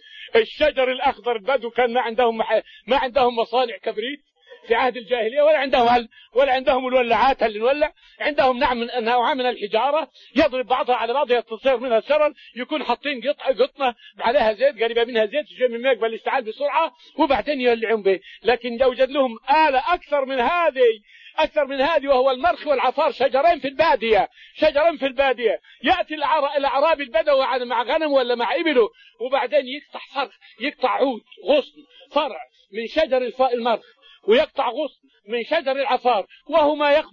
الشجر الأخضر بدو كان ما عندهم ما عندهم مصانع كبريت في عهد الجاهلية، ولا عندهم ولا عندهم الولعات اللي نولع، عندهم نعم نوع من الحجارة يضرب بعضها على بعض يتصير منها الشرر، يكون حاطين قطعة قطنة عليها زيت قريبة منها زيت شيء من يقبل الاشتعال بسرعة وبعدين يولعون به. لكن يوجد لهم آلة أكثر من هذه أكثر من هذه وهو المرخ والعفار، شجرين في البادية شجرين في البادية يأتي الأعرابي البدوي مع غنم ولا مع إبله وبعدين يقطع فرخ يقطع عود غصن فرع من شجر المرخ ويقطع غصن من شجر العفار، وهما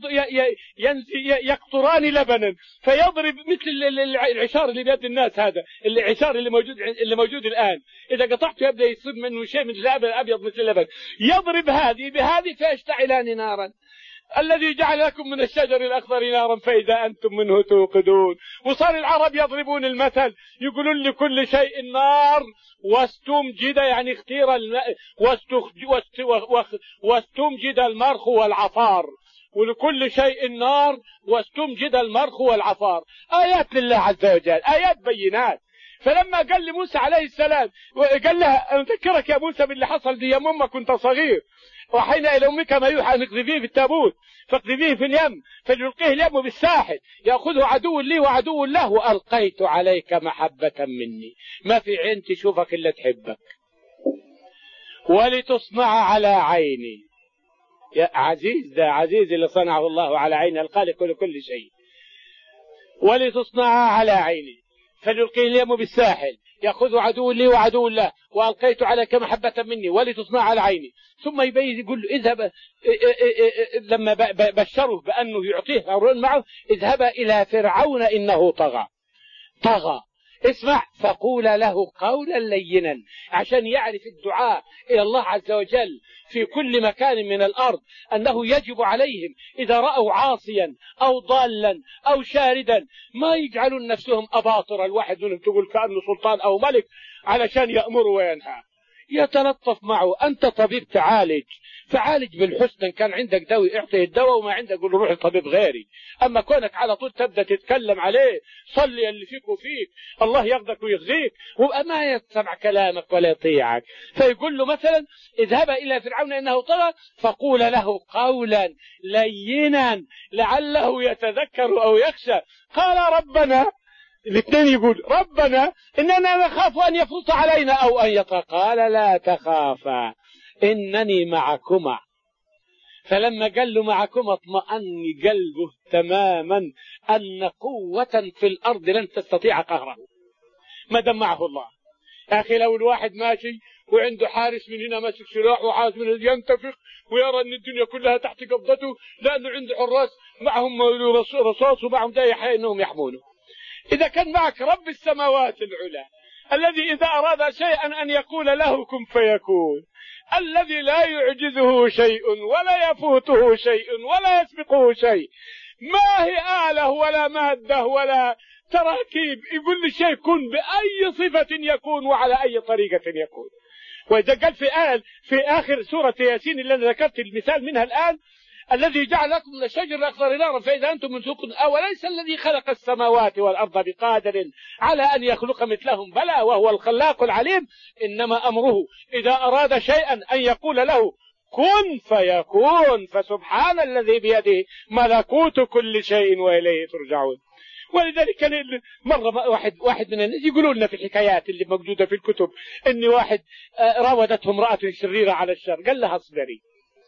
يقطران لبنا فيضرب مثل العشار اللي بيد الناس، هذا العشار اللي موجود اللي موجود الآن، إذا قطعته يبدأ يصير منه شيء من اللبن أبيض مثل اللبن، يضرب هذه بهذه فيشتعلان نارا. الذي جعل لكم من الشجر الأخضر نارا فإذا أنتم منه توقدون. وصار العرب يضربون المثل يقولون لكل شيء نار واستمجد يعني اختير واستمجد المرخ والعفار، ولكل شيء نار واستمجد المرخ والعفار. آيات لله عز وجل، آيات بينات. فلما قال لموسى عليه السلام قال له أذكرك يا موسى باللي حصل دي يوم ما كنت صغير، وحينا إلى أمك ما يوحى أن اقذفيه في التابوت فاقذفيه في اليم فليلقيه اليم بالساحل يأخذه عدو لي وعدو له وألقيت عليك محبة مني. ما في عين تشوفك إلا تحبك ولتصنع على عيني. يا عزيز، ده عزيز اللي صنعه الله على عين الخالق لكل شيء. ولتصنع على عيني فليلقيه اليم بالساحل يأخذ عدو لي وعدو له وألقيت عليك محبة مني ولتصنع على عيني. ثم يبين يقول له اذهب، لما بشره بأنه يعطيه هارون معه، اذهب إلى فرعون إنه طغى طغى اسمع فقول له قولا لينا، عشان يعرف الدعاء إلى الله عز وجل في كل مكان من الأرض أنه يجب عليهم إذا رأوا عاصيا أو ضالا أو شاردا ما يجعلون نفسهم أباطر، الواحد منهم تقول كأنه سلطان أو ملك علشان يأمر وينهى، يتلطف معه. أنت طبيب تعالج فعالج بالحسن، إن كان عندك دواء اعطيه الدواء وما عندك قول روح لطبيب غيري. أما كونك على طول تبدأ تتكلم عليه صلي اللي فيك وفيك الله ياخذك ويخزيك وما يسمع كلامك ولا يطيعك. فيقول له مثلا اذهب إلى فرعون إنه طغى فقول له قولا لينا لعله يتذكر أو يخشى. قال ربنا، الاثنين يقول ربنا إننا نخاف أن يفوت علينا أو أن يطغى. قال لا تخافا إنني معكما. فلما قال له معكما اطمأن قلبه تماما أن قوة في الأرض لن تستطيع قهره ما دام معه الله. أخي لو الواحد ماشي وعنده حارس من هنا ماسك سلاح وحارس من هنا ينتفخ ويرى ان الدنيا كلها تحت قبضته، لانه عنده حراس معهم رصاص ومعهم داية انهم يحمونه. اذا كان معك رب السماوات العلى الذي اذا اراد شيئا ان يقول له كن فيكون، الذي لا يعجزه شيء ولا يفوته شيء ولا يسبقه شيء، ما هي آلة ولا مادة ولا تراكيب يقول لي شيء كن بأي صفة يكون وعلى أي طريقة يكون. وإذا قال في آل في آخر سورة ياسين اللي أنا ذكرت المثال منها الآن، الذي جعل لكم من الشجر الأخضر نارا فإذا أنتم منسوق، أوليس الذي خلق السماوات والأرض بقادر على أن يخلق مثلهم؟ بلى وهو الخلاق العليم. إنما أمره إذا أراد شيئا أن يقول له كن فيكون، فسبحان الذي بيده ملكوت كل شيء وإليه ترجعون. ولذلك كان مرة واحد واحد من الناس يقولوا لنا في الحكايات اللي موجودة في الكتب إن واحد راودته امرأة شريرة على الشر، قال لها اصبري،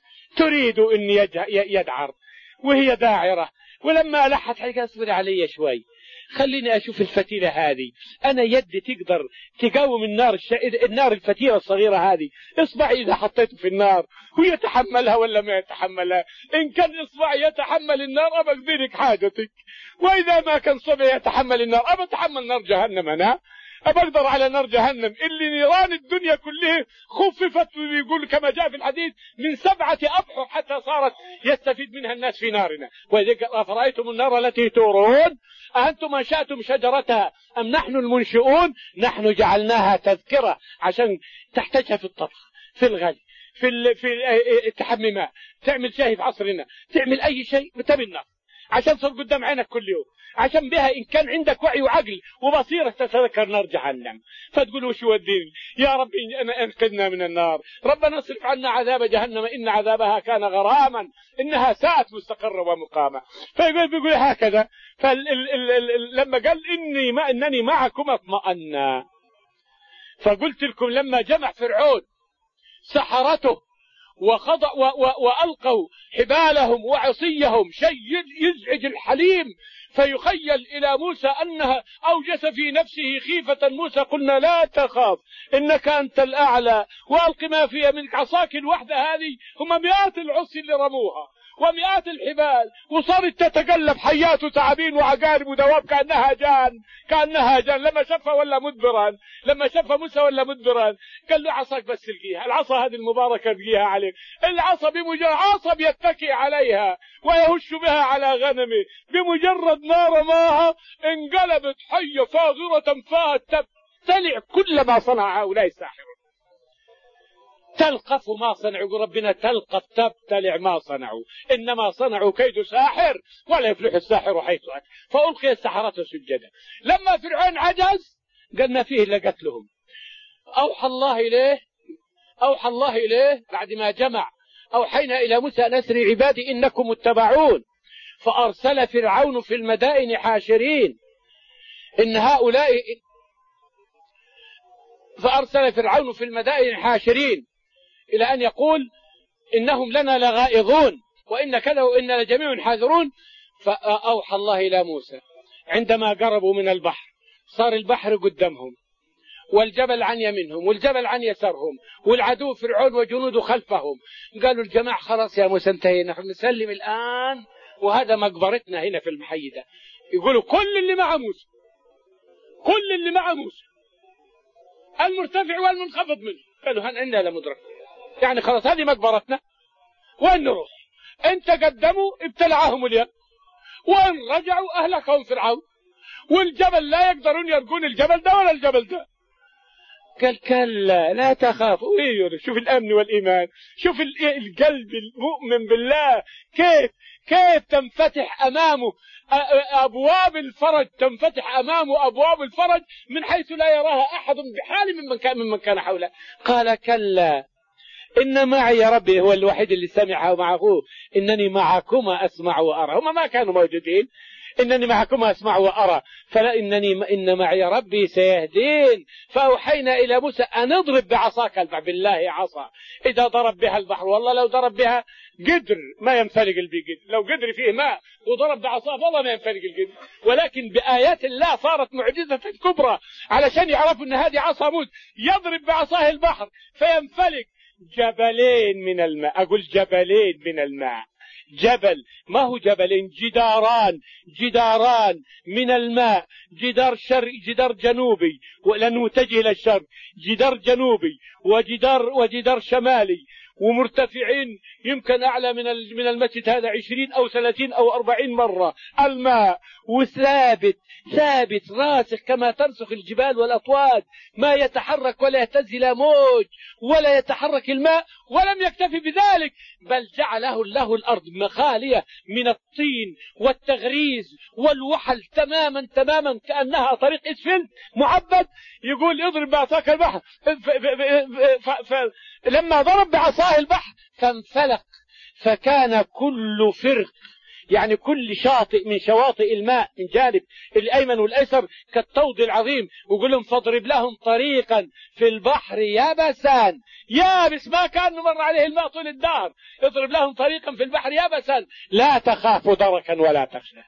تريد أن يدعر وهي داعرة، ولما ألحت حاجة اصبري علي شوي، خليني أشوف الفتيلة هذه، أنا يدي تقدر تقاوم النار الش... النار الفتيلة الصغيرة هذه، إصبعي إذا حطيته في النار ويتحملها ولا ما يتحملها؟ إن كان إصبعي يتحمل النار أبى أقضيلك حاجتك، وإذا ما كان صبعي يتحمل النار أبى أتحمل نار جهنم، أنا أبى أقدر على نار جهنم اللي نيران الدنيا كلها خففت، ويقول كما جاء في الحديث من سبعة أبحر حتى صارت يستفيد منها الناس في نارنا. وإذا أفرأيتم النار التي تورون أأنتم أنشأتم شجرتها أم نحن المنشئون؟ نحن جعلناها تذكرة عشان تحتاجها في الطبخ، في الغلي، في ال... في التحمي ماء، تعمل شاي في عصرنا، تعمل أي شيء بتبي النار عشان تصير قدام عينك كل يوم، عشان بها إن كان عندك وعي وعقل وبصيرة تتذكر نار جهنم، فتقول وش ودين يا رب انقذنا من النار، ربنا اصرف عنا عذاب جهنم إن عذابها كان غراما إنها ساءت مستقرة ومقامة. فيقول بيقول هكذا. فلما قال إني ما إنني معكم اطمأنا، فقلت لكم لما جمع فرعون سحرته وخضع وألقوا حبالهم وعصيهم شيء يزعج الحليم، فيخيل إلى موسى أنها أوجس في نفسه خيفة موسى، قلنا لا تخاف إنك أنت الأعلى وألق ما في يمينك، عصاك الوحدة هذه هم مئات العصي اللي رموها ومئات الحبال، وصارت تتقلب حيات وتعابين وعقارب ودواب كأنها جان كأنها جان. لما شافها ولا مدبرا، لما شاف موسى ولا مدبرا، قال له عصاك بس القيها، العصا هذه المباركة القيها عليك. العصا بمجرد عصا يتكي عليها ويهش بها على غنمه، بمجرد ما رماها انقلبت حية فاغرة فاهت تبتلع كل ما صنع هؤلاء الساحرون، تلقف ما صنعوا، ربنا تلقف تبتلع ما صنعوا، إنما صنعوا كيد ساحر ولا يفلح الساحر حيث أتى. فألقي السحرة سجدا. لما فرعون عجز قلنا فيه لقتلهم، أوحى الله إليه أوحى الله إليه بعد ما جمع، أوحينا إلى موسى أن أسري عبادي إنكم متبعون، فأرسل فرعون في المدائن حاشرين إن هؤلاء فأرسل فرعون في المدائن حاشرين إلى أن يقول إنهم لنا لغائظون وإن كذا وإن لجميع حاذرون. فأوحى الله إلى موسى عندما قربوا من البحر، صار البحر قدامهم والجبل عن يمينهم والجبل عن يسارهم والعدو فرعون وجنوده خلفهم، قالوا الجماعة خلاص يا موسى انتهينا، نحن نسلم الآن وهذا مقبرتنا هنا في المحي ده. يقولوا كل اللي مع موسى كل اللي مع موسى المرتفع والمنخفض منه، قالوا هن إنا لمدرك، يعني خلاص هذه مقبرتنا وين نروح؟ انت قدموا ابتلعهم اليم، وان رجعوا أهلكهم فرعون، والجبل لا يقدرون يرقون الجبل ده ولا الجبل ده. قال كلا لا تخافوا. شوف الأمن والإيمان، شوف القلب المؤمن بالله كيف كيف تنفتح أمامه أبواب الفرج، تنفتح أمامه أبواب الفرج من حيث لا يراها أحد بحال ممن كان ممن كان حوله. قال كلا إن معي يا ربي، هو الوحيد اللي سمعها مع أخوه، إنني معكما أسمع وأرى. هم ما كانوا موجودين، إنني معكم أسمع وأرى، فلا إنني إن معي ربي سيهدين. فأوحينا إلى موسى أن اضرب بعصاك البحر. بالله عصا إذا ضرب بها البحر، والله لو ضرب بها قدر ما ينفلق البقدر، لو قدر فيه ماء وضرب بعصاه والله ما ينفلق القدر، ولكن بآيات الله صارت معجزة كبرى علشان يعرفوا أن هذه عصا موسى. يضرب بعصاه البحر فينفلق جبلين من الماء. أقول جبلين من الماء، جبل ما هو جبلين، جداران جداران من الماء، جدار شرقي جدار جنوبي لأنه متجه إلى الشرق، جدار جنوبي وجدار وجدار شمالي، ومرتفعين يمكن أعلى من من المسجد هذا عشرين أو ثلاثين أو أربعين مرة الماء، وثابت ثابت راسخ كما ترسخ الجبال والأطواد، ما يتحرك ولا يهتز لا موج ولا يتحرك الماء. ولم يكتفي بذلك بل جعله له الأرض مخالية من الطين والتغريز والوحل تماما تماما كأنها طريق إسفلت معبد. يقول اضرب بعصاك البحر، لما ضرب بعصاه البحر فانفلق، فكان كل فرق يعني كل شاطئ من شواطئ الماء من جانب الأيمن والأيسر كالطود العظيم. ويقول لهم فاضرب لهم طريقا في البحر يابسا، يابس ما كان مر عليه الماء طول الدهر. اضرب لهم طريقا في البحر يابسا لا تخاف دركا ولا تخشى.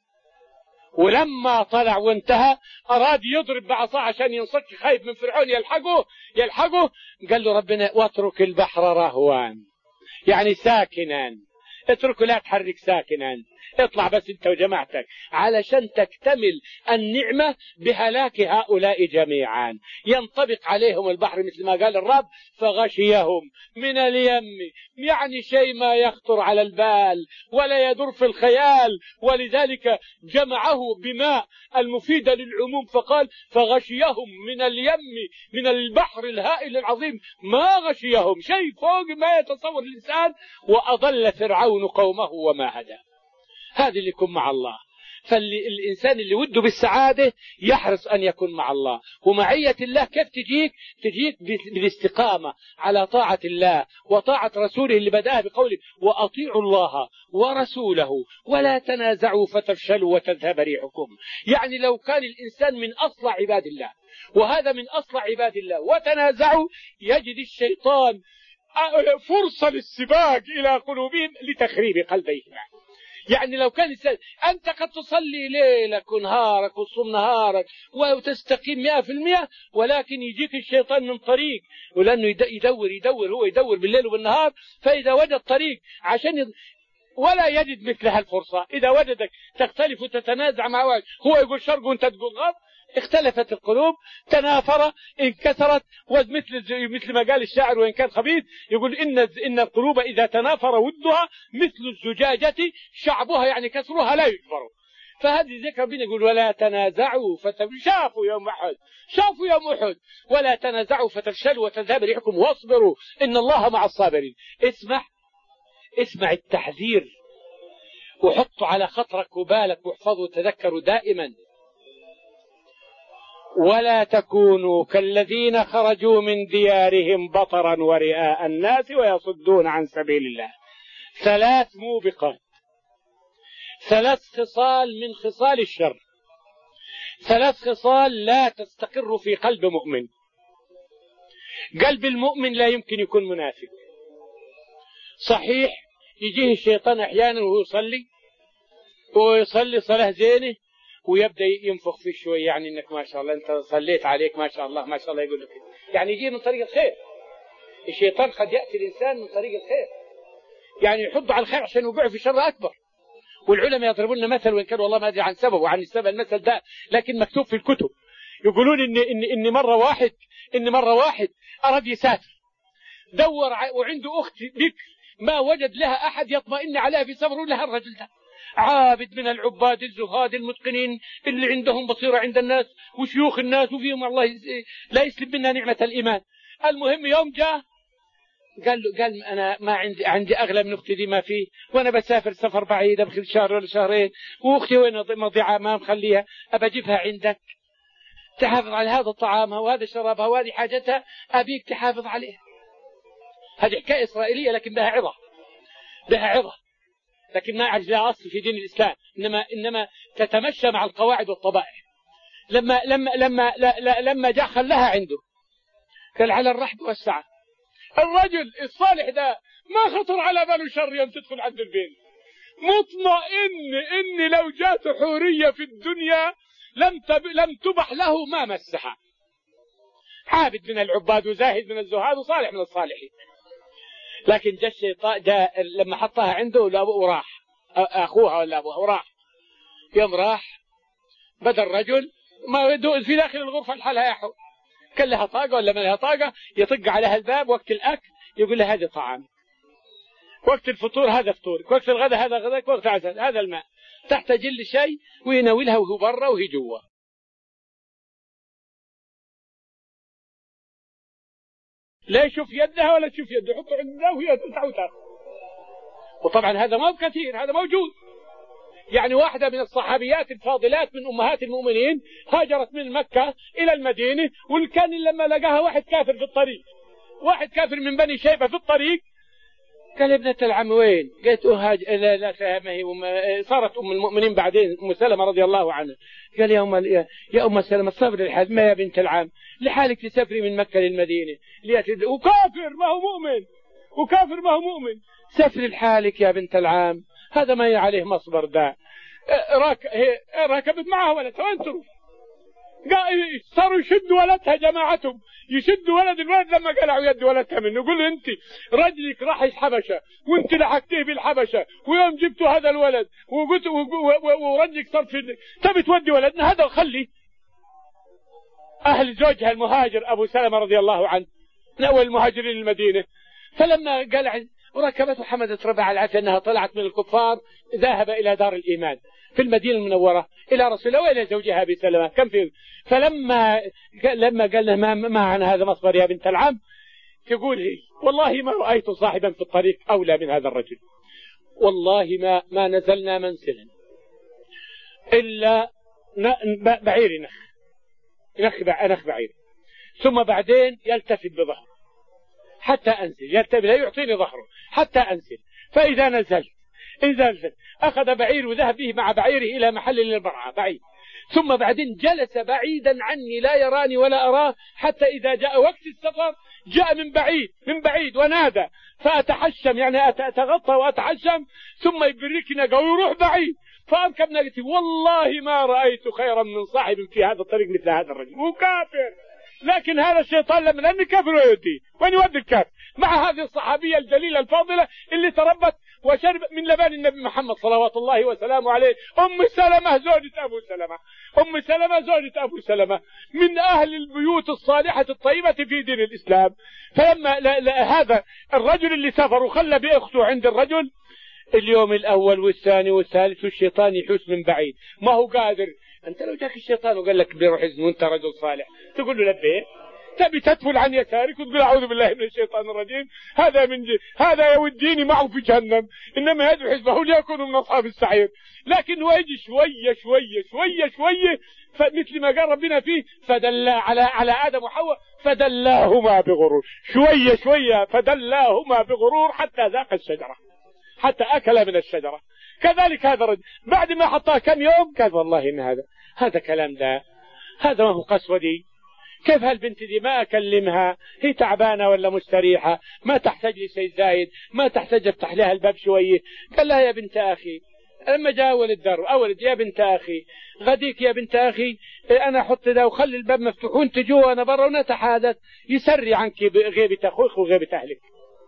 ولما طلع وانتهى أراد يضرب بعصاه عشان ينصك، خايف من فرعون يلحقه يلحقه قال له ربنا واترك البحر رهوان، يعني ساكنا، اتركه لا تحرك ساكنا، اطلع بس انت وجماعتك علشان تكتمل النعمة بهلاك هؤلاء جميعا. ينطبق عليهم البحر مثل ما قال الرب فغشيهم من اليم، يعني شيء ما يخطر على البال ولا يدور في الخيال، ولذلك جمعه بماء المفيدة للعموم فقال فغشيهم من اليم، من البحر الهائل العظيم ما غشيهم، شيء فوق ما يتصور الإنسان. وأضل فرعون قومه وما هدى. هذا اللي يكون مع الله. فالإنسان اللي وده بالسعادة يحرص أن يكون مع الله. ومعية الله كيف تجيك؟ تجيك بالاستقامة على طاعة الله وطاعة رسوله اللي بدأها بقوله وأطيعوا الله ورسوله ولا تنازعوا فتفشلوا وتذهب ريحكم. يعني لو كان الإنسان من أصلع عباد الله وهذا من أصلع عباد الله وتنازعوا يجد الشيطان فرصة للسباق إلى قلوبهم لتخريب قلبيهم. يعني لو كان الإنسان أنت قد تصلي ليلك ونهارك وتصوم نهارك وتستقيم مئة في المئة، ولكن يجيك الشيطان من طريق، ولأنه يدور يدور هو يدور بالليل وبالنهار، فإذا وجد طريق عشان يد... ولا يجد مثلها الفرصة. إذا وجدك تختلف وتتنازع مع واحد هو يقول شرق وأنت تقول غرب، اختلفت القلوب تنافر انكسرت. ومثل مثل ما قال الشاعر وإن كان خبيث يقول إن إن القلوب إذا تنافر ودها مثل الزجاجة شعبها، يعني كسرها لا يجبر. فهذه ذكر ربنا يقول ولا تنازعوا فتفشلوا. شافوا يوم أحد شافوا يوم أحد ولا تنازعوا فتفشلوا وتذهب ريحكم واصبروا إن الله مع الصابرين. اسمع اسمع التحذير وحطه على خطرك وبالك واحفظه وتذكروا دائما. ولا تكونوا كالذين خرجوا من ديارهم بطرا ورئاء الناس ويصدون عن سبيل الله. ثلاث موبقات، ثلاث خصال من خصال الشر، ثلاث خصال لا تستقر في قلب مؤمن. قلب المؤمن لا يمكن يكون منافق. صحيح يجيه الشيطان أحيانا وهو يصلي ويصلي صلاة زينة ويبدأ ينفخ فيه شوي، يعني انك ما شاء الله انت صليت عليك ما شاء الله ما شاء الله، يقول لك يعني يجي من طريق الخير. الشيطان قد يأتي الإنسان من طريق الخير، يعني يحض على الخير عشان يوقع في شر أكبر. والعلماء يضربون لنا مثل وإن كان والله ما أدري عن سببه وعن السبب المثل ده، لكن مكتوب في الكتب. يقولون إن إن إن مرة واحد إن مرة واحد أراد يسافر، دور وعنده أخت بكر ما وجد لها أحد يطمئن عليها في سفره لها الرجل ده، عابد من العباد الزهاد المتقنين اللي عندهم بصيرة عند الناس وشيوخ الناس وفيهم الله لا يسلب منا نعمة الإيمان. المهم يوم جاء قال له قال أنا ما عندي عندي أغلى من أختي دي ما فيه، وأنا بسافر سفر بعيد أبخل شهر ولا شهرين، وأختي وين مضيعة ما مخليها، أبى أجيبها عندك تحافظ على هذا طعامها وهذا شرابها وهذه حاجتها، أبيك تحافظ عليها. هذه حكاية إسرائيلية لكن بها عظة، بها عظة. لكن ما يعرف لها أصل في دين الإسلام، إنما إنما تتمشى مع القواعد والطبائع. لما لما لما لما جاء خلاها عنده قال على الرحب والسعة. الرجل الصالح ده ما خطر على باله شر يوم تدخل عند البيت، مطمئن إن لو جاءت حورية في الدنيا لم تب... لم تبح له ما مسها. عابد من العباد وزاهد من الزهاد وصالح من الصالحين. لكن جاء الشيطان جاء لما حطها عنده وراح أخوها ولا أبوها وراح. يوم راح بدأ الرجل ما في داخل الغرفة لحالها يحو، كان لها طاقة ولا ما لها طاقة، يطق عليها الباب وقت الأكل يقول لها هذا طعام، وقت الفطور هذا فطورك، وقت الغداء هذا غداك، وقت العشاء هذا الماء، تحت جل شيء ويناولها وهو برا وهي جوا. لا يشوف يدها ولا تشوف يده، يحطه عندها وهي تدفع وتاخذ. وطبعا هذا ما كثير، هذا موجود. يعني واحدة من الصحابيات الفاضلات من أمهات المؤمنين هاجرت من مكة إلى المدينة، والكان لما لقاها واحد كافر في الطريق، واحد كافر من بني شيبة في الطريق، قال ابنة العم وين؟ قالت أهاج لا لا ما هي أم... صارت أم المؤمنين بعدين أم سلمة رضي الله عنها. قال يا أم يا أم سلمة الصبر لحد ما يا بنت العم لحالك تسافري من مكة للمدينة ليتد... وكافر ما هو مؤمن، وكافر ما هو مؤمن، سافري لحالك يا بنت العام، هذا ما هي عليه مصبر ده. راك... هي... راكبت معها ولدها وين تروح؟ صاروا يشدوا ولدها جماعتهم، يشدوا ولد الولد لما قلعوا يد ولدها منه، يقول انت رجلك راح الحبشه وانت لحقتيه بالحبشه، ويوم جبتوا هذا الولد وقلت ورجلك صار في تبي تودي ولدنا هذا. خلي اهل زوجها المهاجر ابو سلمة رضي الله عنه من اول المهاجرين المدينه، فلما قلع وركبته حمدت ربها على العافيه انها طلعت من الكفار، ذهب الى دار الايمان في المدينة المنورة إلى رسول الله وإلى زوجها أبي سلمة. كم في فلما لما قال له ما معنى هذا مصبر يا بنت العم، تقول هي والله ما رأيت صاحبا في الطريق أولى من هذا الرجل، والله ما ما نزلنا منزلا إلا بعير نخ نخ نخ بعير، ثم بعدين يلتفت بظهره حتى أنزل، يلتفت لا يعطيني ظهره حتى أنزل، فإذا نزلت إذا نزل أخذ بعير وذهب به مع بعيره إلى محل للمرعى بعيد، ثم بعدين جلس بعيدا عني لا يراني ولا أراه، حتى إذا جاء وقت السفر جاء من بعيد من بعيد ونادى، فأتحشم يعني أتغطى وأتحشم، ثم يبركنا ويروح بعيد، فأركب ناقتي والله ما رأيت خيرا من صاحب في هذا الطريق مثل هذا الرجل، وكافر. لكن هذا الشيطان لما لأنه كافر ويودي وين يودي الكافر مع هذه الصحابية الجليلة الفاضلة اللي تربت وشربت من لبان النبي محمد صلوات الله وسلامه عليه، أم سلمة زوجة أبو سلمة، أم سلمة زوجة أبو سلمة من أهل البيوت الصالحة الطيبة في دين الإسلام. فلما لا لا هذا الرجل اللي سافر وخلى بأخته عند الرجل، اليوم الأول والثاني والثالث والشيطان يحوس من بعيد ما هو قادر. أنت لو جاك الشيطان وقال لك بيروح إذن وأنت رجل صالح تقول له لبيه، تبي تدفل عن يسارك وتقول أعوذ بالله من الشيطان الرجيم، هذا من جي. هذا يوديني معه في جهنم، إنما يدعو حزبه ليكون من أصحاب السعير. لكن هو يجي شوية شوية شوية شوية، فمثل ما قال ربنا فيه فدلا على على آدم وحواء فدلاهما بغرور، شوية شوية فدلاهما بغرور حتى ذاق الشجرة، حتى أكل من الشجرة. كذلك هذا الرجل بعد ما حطاه كم يوم قال والله إن هذا هذا كلام ده، هذا ما هو قسوة دي. كيف هالبنت دي ما أكلمها، هي تعبانة ولا مستريحة، ما تحتاج لي شيء زايد، ما تحتاج افتح لها الباب شوية. قال لها يا بنت أخي لما جاء أول الدر أولد يا بنت أخي غديك يا بنت أخي أنا أحط ده وخلي الباب مفتوح وانت جوا أنا برا ونتحادث، يسري عنك غيبة أخوك وغيبة أهلك.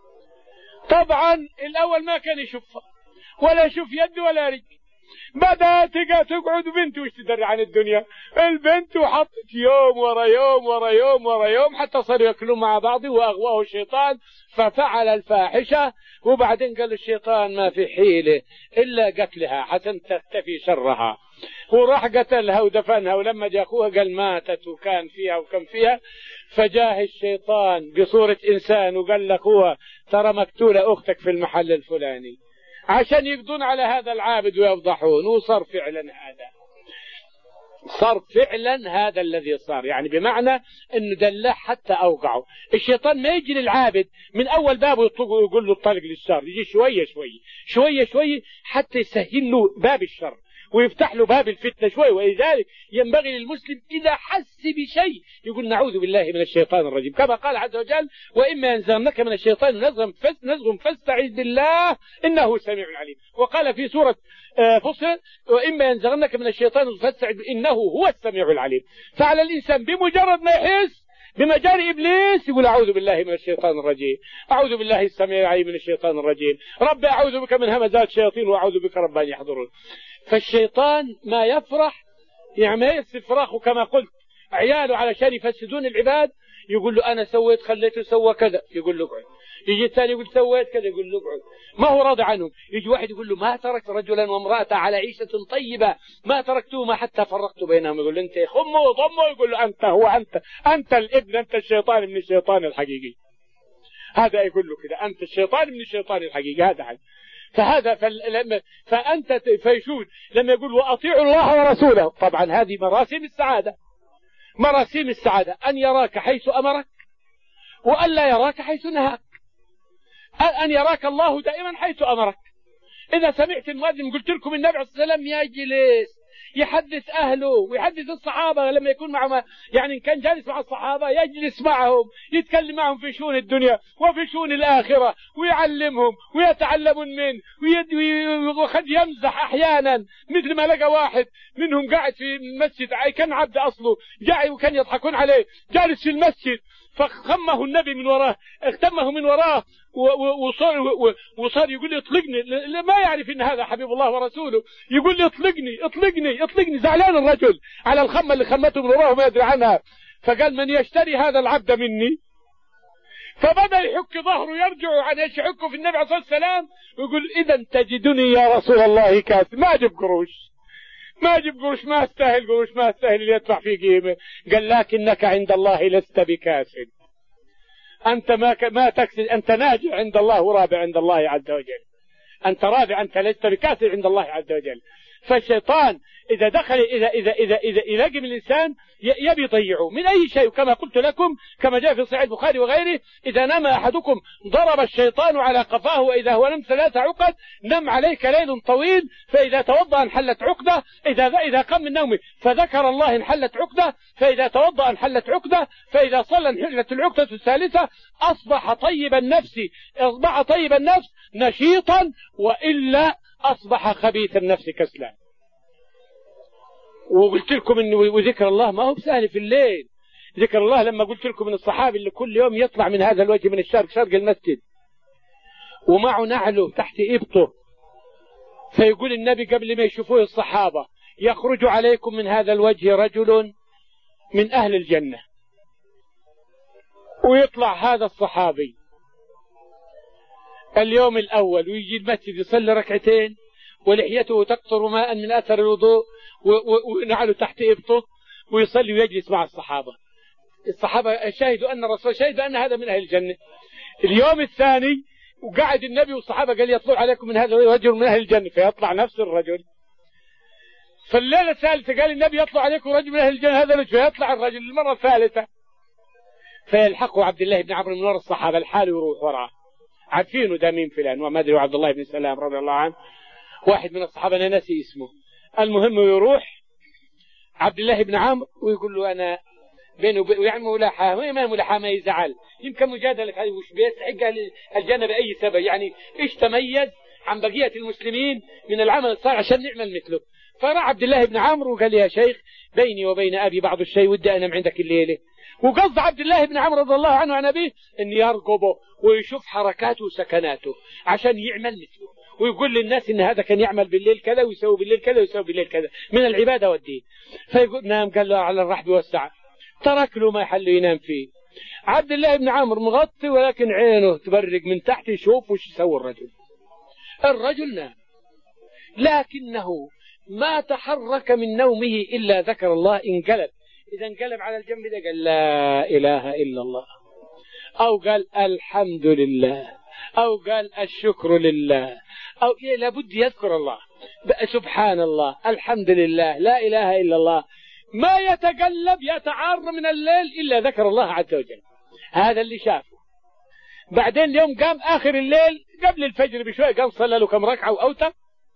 طبعا الأول ما كان يشوفها ولا يشوف يد ولا رجل، بدأت تقعد بنت وش تدري عن الدنيا، البنت وحطت يوم ورا يوم ورا يوم ورا يوم حتى صاروا يأكلون مع بعض وأغواه الشيطان ففعل الفاحشة. وبعدين قال الشيطان ما في حيلة إلا قتلها حسن تختفي شرها، وراح قتلها ودفنها، ولما جاء أخوها قال ماتت وكان فيها وكم فيها. فجاه الشيطان بصورة إنسان وقال لك هو ترى مقتولة أختك في المحل الفلاني، عشان يقضون على هذا العابد ويفضحون، وصار فعلا هذا. صار فعلا هذا الذي صار، يعني بمعنى انه دله حتى اوقعه. الشيطان ما يجي للعابد من اول بابه يقول له الطريق للشر، يجي شويه شويه شويه شويه حتى يسهل له باب الشر ويفتح له باب الفتنه شوي. ولذلك ينبغي للمسلم اذا حس بشيء يقول نعوذ بالله من الشيطان الرجيم، كما قال عز وجل واما ينزغنك من الشيطان نزغ نزغ فاستعذ بالله انه سميع عليم. وقال في سوره فصل واما ينزغنك من الشيطان فاستعذ انه هو السميع العليم. فعلى الانسان بمجرد ما يحس بمجاري ابليس يقول اعوذ بالله من الشيطان الرجيم، اعوذ بالله السميع العليم من الشيطان الرجيم، رب اعوذ بك من همزات الشياطين واعوذ بك رب ان يحضرون. فالشيطان ما يفرح يعني ما يستفراخه كما قلت عياله علشان يفسدون العباد، يقول له انا سويت خليته سوى كذا يقول له اقعد، يجي الثاني يقول سويت كذا يقول له اقعد، ما هو راضي عنهم. يجي واحد يقول له ما تركت رجلا وامرأة على عيشة طيبة ما تركتهما حتى فرقت بينهم، يقول له انت خمه وضمه، يقول له انت هو انت انت الابن، انت الشيطان من الشيطان الحقيقي. هذا يقول له كده انت الشيطان من الشيطان الحقيقي، هذا حاجة. فهذا فلما فأنت فيشود لما يقول وأطيعوا الله ورسوله، طبعا هذه مراسم السعادة، مراسم السعادة أن يراك حيث أمرك وأن لا يراك حيث نهاك، أن يراك الله دائما حيث أمرك. إذا سمعت المؤذن قلت لكم النبي عليه الصلاة والسلام يجلس يحدث أهله ويحدث الصحابة لما يكون معهم، يعني كان جالس مع الصحابة يجلس معهم يتكلم معهم في شؤون الدنيا وفي شؤون الآخرة ويعلمهم ويتعلمون منه وقد يمزح أحيانا، مثل ما لقى واحد منهم قاعد في المسجد كان عبد أصله جاء وكان يضحكون عليه جالس في المسجد فخمه النبي من وراه اختمه من وراه وصار وصار يقول لي اطلقني، ما يعرف ان هذا حبيب الله ورسوله، يقول لي اطلقني اطلقني اطلقني، زعلان الرجل على الخمه اللي خمته من وراه وما يدري عنها. فقال من يشتري هذا العبد مني، فبدا يحك ظهره يرجع عن ايش يحكه في النبي عليه الصلاه والسلام ويقول اذا تجدني يا رسول الله كاس، ما اجيب قروش ما اجيب قروش ما استاهل قروش ما استاهل اللي يدفع فيه قيمه. قال لكنك عند الله لست بكاسد، أنت ما ما تكسد، أنت ناجع عند الله ورابع عند الله عز وجل، أنت رابع أنت لست بكاسد عند الله عز وجل. فالشيطان إذا دخل إذا إذا إذا إذا يلاقي من الإنسان يبي يضيعه من أي شيء، وكما قلت لكم كما جاء في صحيح البخاري وغيره إذا نام أحدكم ضرب الشيطان على قفاه وإذا هو نم ثلاث عقد نم عليك ليل طويل، فإذا توضأ انحلت عقدة، إذا إذا قام من نومه فذكر الله انحلت عقدة، فإذا توضأ انحلت عقدة، فإذا صلى انحلت العقدة الثالثة، أصبح طيب النفس أصبح طيب النفس نشيطا، وإلا أصبح خبيث النفس كسلان. وقلت لكم إن وذكر الله ما هو بسهل في الليل، ذكر الله لما قلت لكم من الصحابي اللي كل يوم يطلع من هذا الوجه من الشرق شرق المسجد ومعه نعله تحت إبطه، فيقول النبي قبل ما يشوفوه الصحابة يخرج عليكم من هذا الوجه رجل من أهل الجنة، ويطلع هذا الصحابي اليوم الأول ويجي المسجد يصلي ركعتين ولحيته تقطر ماء من أثر الوضوء ونعله تحت إبطه ويصلي ويجلس مع الصحابة. الصحابة شاهدوا أن الرسول شاهدوا أن هذا من أهل الجنة. اليوم الثاني وقعد النبي والصحابة قال يطلع عليكم من هذا رجل من أهل الجنة، فيطلع نفس الرجل. فالليلة الثالثة قال النبي يطلع عليكم رجل من أهل الجنة هذا الرجل، فيطلع الرجل المرة الثالثة فيلحقه عبد الله بن عمرو من ورا الصحابة الحال ويروح وراه، عارفينه ده مين فلان وما أدري، عبد الله بن سلام رضي الله عنه واحد من الصحابة أنا ناسي اسمه. المهم يروح عبد الله بن عمرو ويقول له أنا بينه ويعني ملاحة ما ملاحة ما يزعل، يمكن مجادلة هذه وش بيستحق الجنة بأي سبب، يعني إيش تميز عن بقية المسلمين من العمل الصالح عشان نعمل مثله. فراح عبد الله بن عمرو وقال يا شيخ بيني وبين أبي بعض الشيء ودي أنام عندك الليلة. وقصد عبد الله بن عمرو رضي الله عنه عن أبيه أن يرقبه ويشوف حركاته وسكناته عشان يعمل مثله، ويقول للناس إن هذا كان يعمل بالليل كذا ويسوي بالليل كذا ويسوي بالليل كذا من العبادة والدين. فيقول نام، قال له على الرحب والسعة، ترك له ما يحل ينام فيه. عبد الله بن عمرو مغطي ولكن عينه تبرق من تحت يشوف وش يسوي الرجل. الرجل نام لكنه ما تحرك من نومه إلا ذكر الله، انقلب. إذا انقلب على الجنب ده قال لا إله إلا الله، أو قال الحمد لله، أو قال الشكر لله، أو لابد يذكر الله سبحان الله الحمد لله لا إله إلا الله. ما يتقلب يتعار من الليل إلا ذكر الله عز وجل. هذا اللي شافه. بعدين اليوم قام آخر الليل قبل الفجر بشوي قام صلى له كم ركعة وأوتر.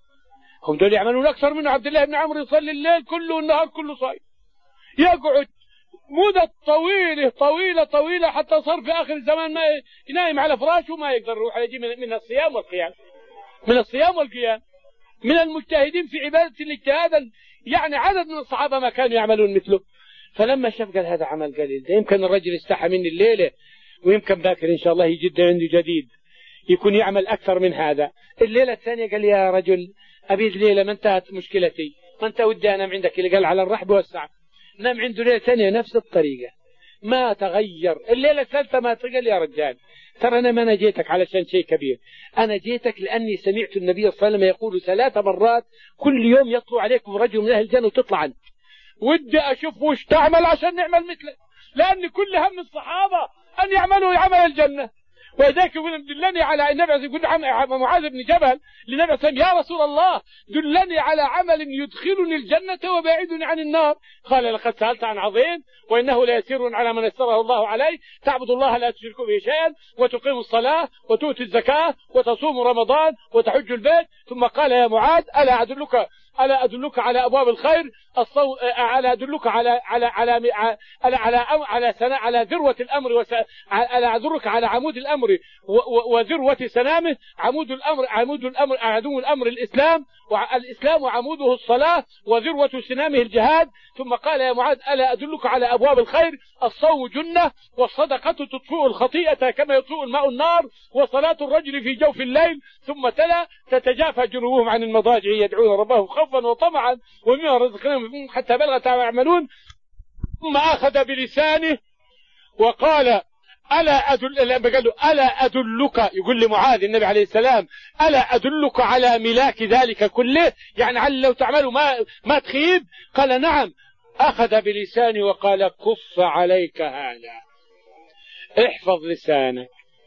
هم دول يعملون أكثر منه. عبد الله بن عمرو يصلي الليل كله والنهار كله صايم، يقعد مدة طويلة طويلة طويلة حتى صار في آخر الزمان ما ينام على فراشه وما يقدر يروح يجي من الصيام والقيام، من الصيام والقيام. من المجتهدين في عبادة الاجتهادا يعني عدد من الصحابة ما كانوا يعملون مثله. فلما شاف قال هذا عمل قليل، ده يمكن الرجل استحى مني الليلة ويمكن باكر إن شاء الله يجد عنده جديد يكون يعمل أكثر من هذا. الليلة الثانية قال يا رجل أبيد ليلة ما انتهت مشكلتي، ما انت ودي أنام عندك. اللي قال على الرحب والسعة نام عنده ليلة ثانية نفس الطريقة ما تغير. الليلة الثالثة ما تقول يا رجال ترى أنا ما أنا جيتك علشان شيء كبير، أنا جيتك لأني سمعت النبي صلى الله عليه وسلم يقول ثلاث مرات كل يوم يطلع عليكم رجل من أهل الجنة وتطلع أنت، ودي أشوف وش تعمل عشان نعمل مثله، لأن كل هم الصحابة أن يعملوا عمل الجنة. وذاك يقول دلني على النبي يقول معاذ بن جبل للنبي صلى الله عليه وسلم يا رسول الله دلني على عمل يدخلني الجنة وبعيدني عن النار. قال لقد سألت عن عظيم وإنه لا يسير على من يسره الله عليه، تعبد الله لا تشرك به شيئا وتقيم الصلاة وتؤتي الزكاة وتصوم رمضان وتحج البيت. ثم قال يا معاذ ألا أدلك ألا أدلك على أبواب الخير الصو... ألا أدلك على على على على على على سنا... على ذروة الأمر وس... ألا أدلك على عمود الأمر و... و... وذروة سنامه. عمود الأمر عمود الأمر عمود الأمر الإسلام، والإسلام عموده الصلاة وذروة سنامه الجهاد. ثم قال يا معاذ ألا أدلك على أبواب الخير الصوم جنة والصدقة تطفئ الخطيئة كما يطفئ الماء النار وصلاة الرجل في جوف الليل. ثم تلا تتجافى جنوبهم عن المضاجع يدعون ربهم خوفا وطمعا ومما رزقناهم حتى بلغت ما يعملون. ثم أخذ بلسانه وقال ألا أدل قال له ألا أدلك، يقول لمعاذ النبي عليه السلام ألا أدلك على ملاك ذلك كله، يعني على لو تعملوا ما ما تخيب. قال نعم. أخذ بلسانه وقال كف عليك هذا، احفظ لسانك،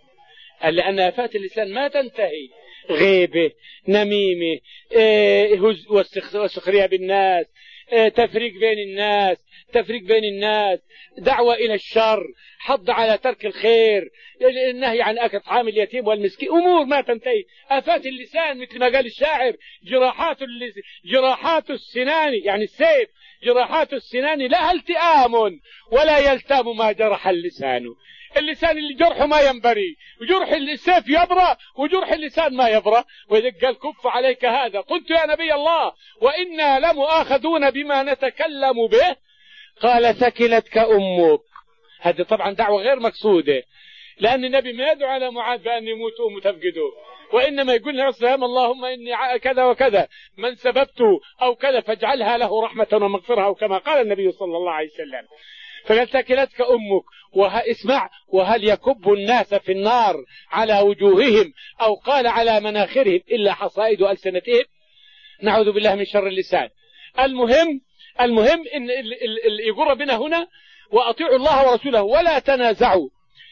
لأن آفات اللسان ما تنتهي، غيبة نميمة إيه والسخرية بالناس، إيه تفريق بين الناس تفريق بين الناس دعوة إلى الشر، حض على ترك الخير، النهي عن أكل طعام اليتيم والمسكين، أمور ما تنتهي. آفات اللسان مثل ما قال الشاعر جراحات جراحات السنان، يعني السيف جراحات السنان لها التئام ولا يلتام ما جرح اللسان. اللسان اللي جرحه ما ينبري، وجرح السيف يبرى وجرح اللسان ما يبرى. وإذا قال كف عليك هذا قلت يا نبي الله وإنا لمؤاخذون بما نتكلم به. قال ثكلتك أمك. هذه طبعا دعوة غير مقصودة، لأن النبي ما يدعو على معاذ بأن يموت أم تفقده، وإنما يقول لنفسه اللهم إني كذا وكذا من سببته أو كذا فاجعلها له رحمة ومغفرها، وكما قال النبي صلى الله عليه وسلم. فقال ثكلتك أمك. وها اسمع وهل يكب الناس في النار على وجوههم أو قال على مناخرهم إلا حصائد ألسنتهم. نعوذ بالله من شر اللسان. المهم المهم إن يقول ربنا هنا وأطيعوا الله ورسوله ولا تنازعوا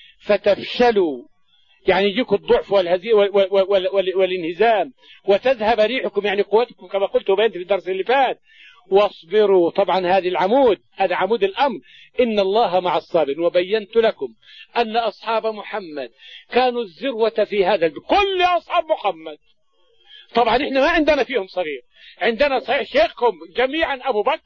فتفشلوا، يعني يجيكم الضعف والهزيمة والانهزام وتذهب ريحكم، يعني قوتكم كما قلت وبينت في الدرس اللي فات. واصبروا، طبعا هذه العمود هذا عمود الأمر، إن الله مع الصابرين. وبينت لكم أن أصحاب محمد كانوا الذروة في هذا البيت. كل أصحاب محمد طبعا إحنا ما عندنا فيهم صغير، عندنا صحيح شيخكم جميعا أبو بكر،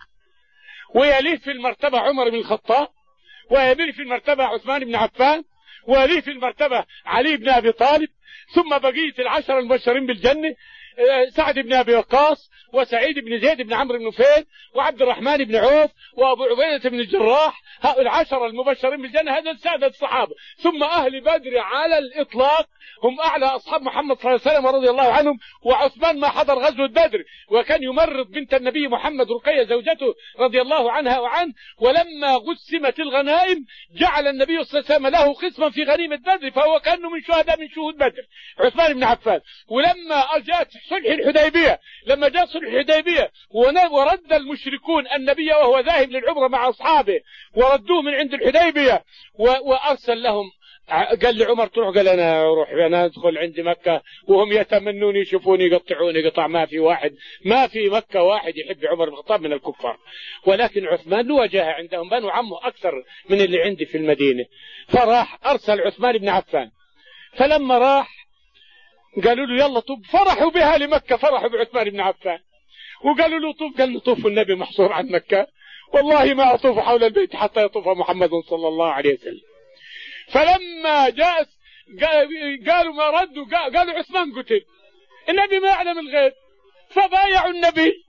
ويليه في المرتبة عمر بن الخطاب، ويليه في المرتبة عثمان بن عفان، ويليه في المرتبة علي بن أبي طالب، ثم بقية العشر المبشرين بالجنة سعد بن أبي وقاص وسعيد بن زيد بن عمرو بن نفيل وعبد الرحمن بن عوف وأبو عبيدة بن الجراح. هؤلاء العشر المبشرين بالجنة هذا السادة الصحابة. ثم أهل بدر على الإطلاق هم أعلى أصحاب محمد صلى الله عليه وسلم رضي الله عنهم. وعثمان ما حضر غزوة بدر وكان يمرض بنت النبي محمد رقية زوجته رضي الله عنها وعنه. ولما قسمت الغنائم جعل النبي صلى الله عليه وسلم له قسما في غنيمة بدر، فهو كأنه من شهداء من شهود بدر عثمان بن عفان. ولما جاءت صلح الحديبية لما جاء صلح الحديبية ورد المشركون النبي وهو ذاهب للعمرة مع أصحابه وردوه من عند الحديبية وأرسل لهم قال لعمر تروح، قال أنا أروح أنا أدخل عند مكة وهم يتمنون يشوفوني يقطعوني قطع، ما في واحد ما في مكة واحد يحب عمر بن الخطاب من الكفار، ولكن عثمان له وجاهه عندهم، بنو عمه أكثر من اللي عندي في المدينة. فراح أرسل عثمان بن عفان، فلما راح قالوا له يلا طوب، فرحوا بها لمكة، فرحوا بعثمان بن عفان وقالوا له طوف، قال له طوف النبي محصور عن مكة، والله ما أطوف حول البيت حتى يطوف محمد صلى الله عليه وسلم. فلما جاء قالوا ما ردوا، قالوا عثمان قتل، النبي ما يعلم الغيب، فبايعوا النبي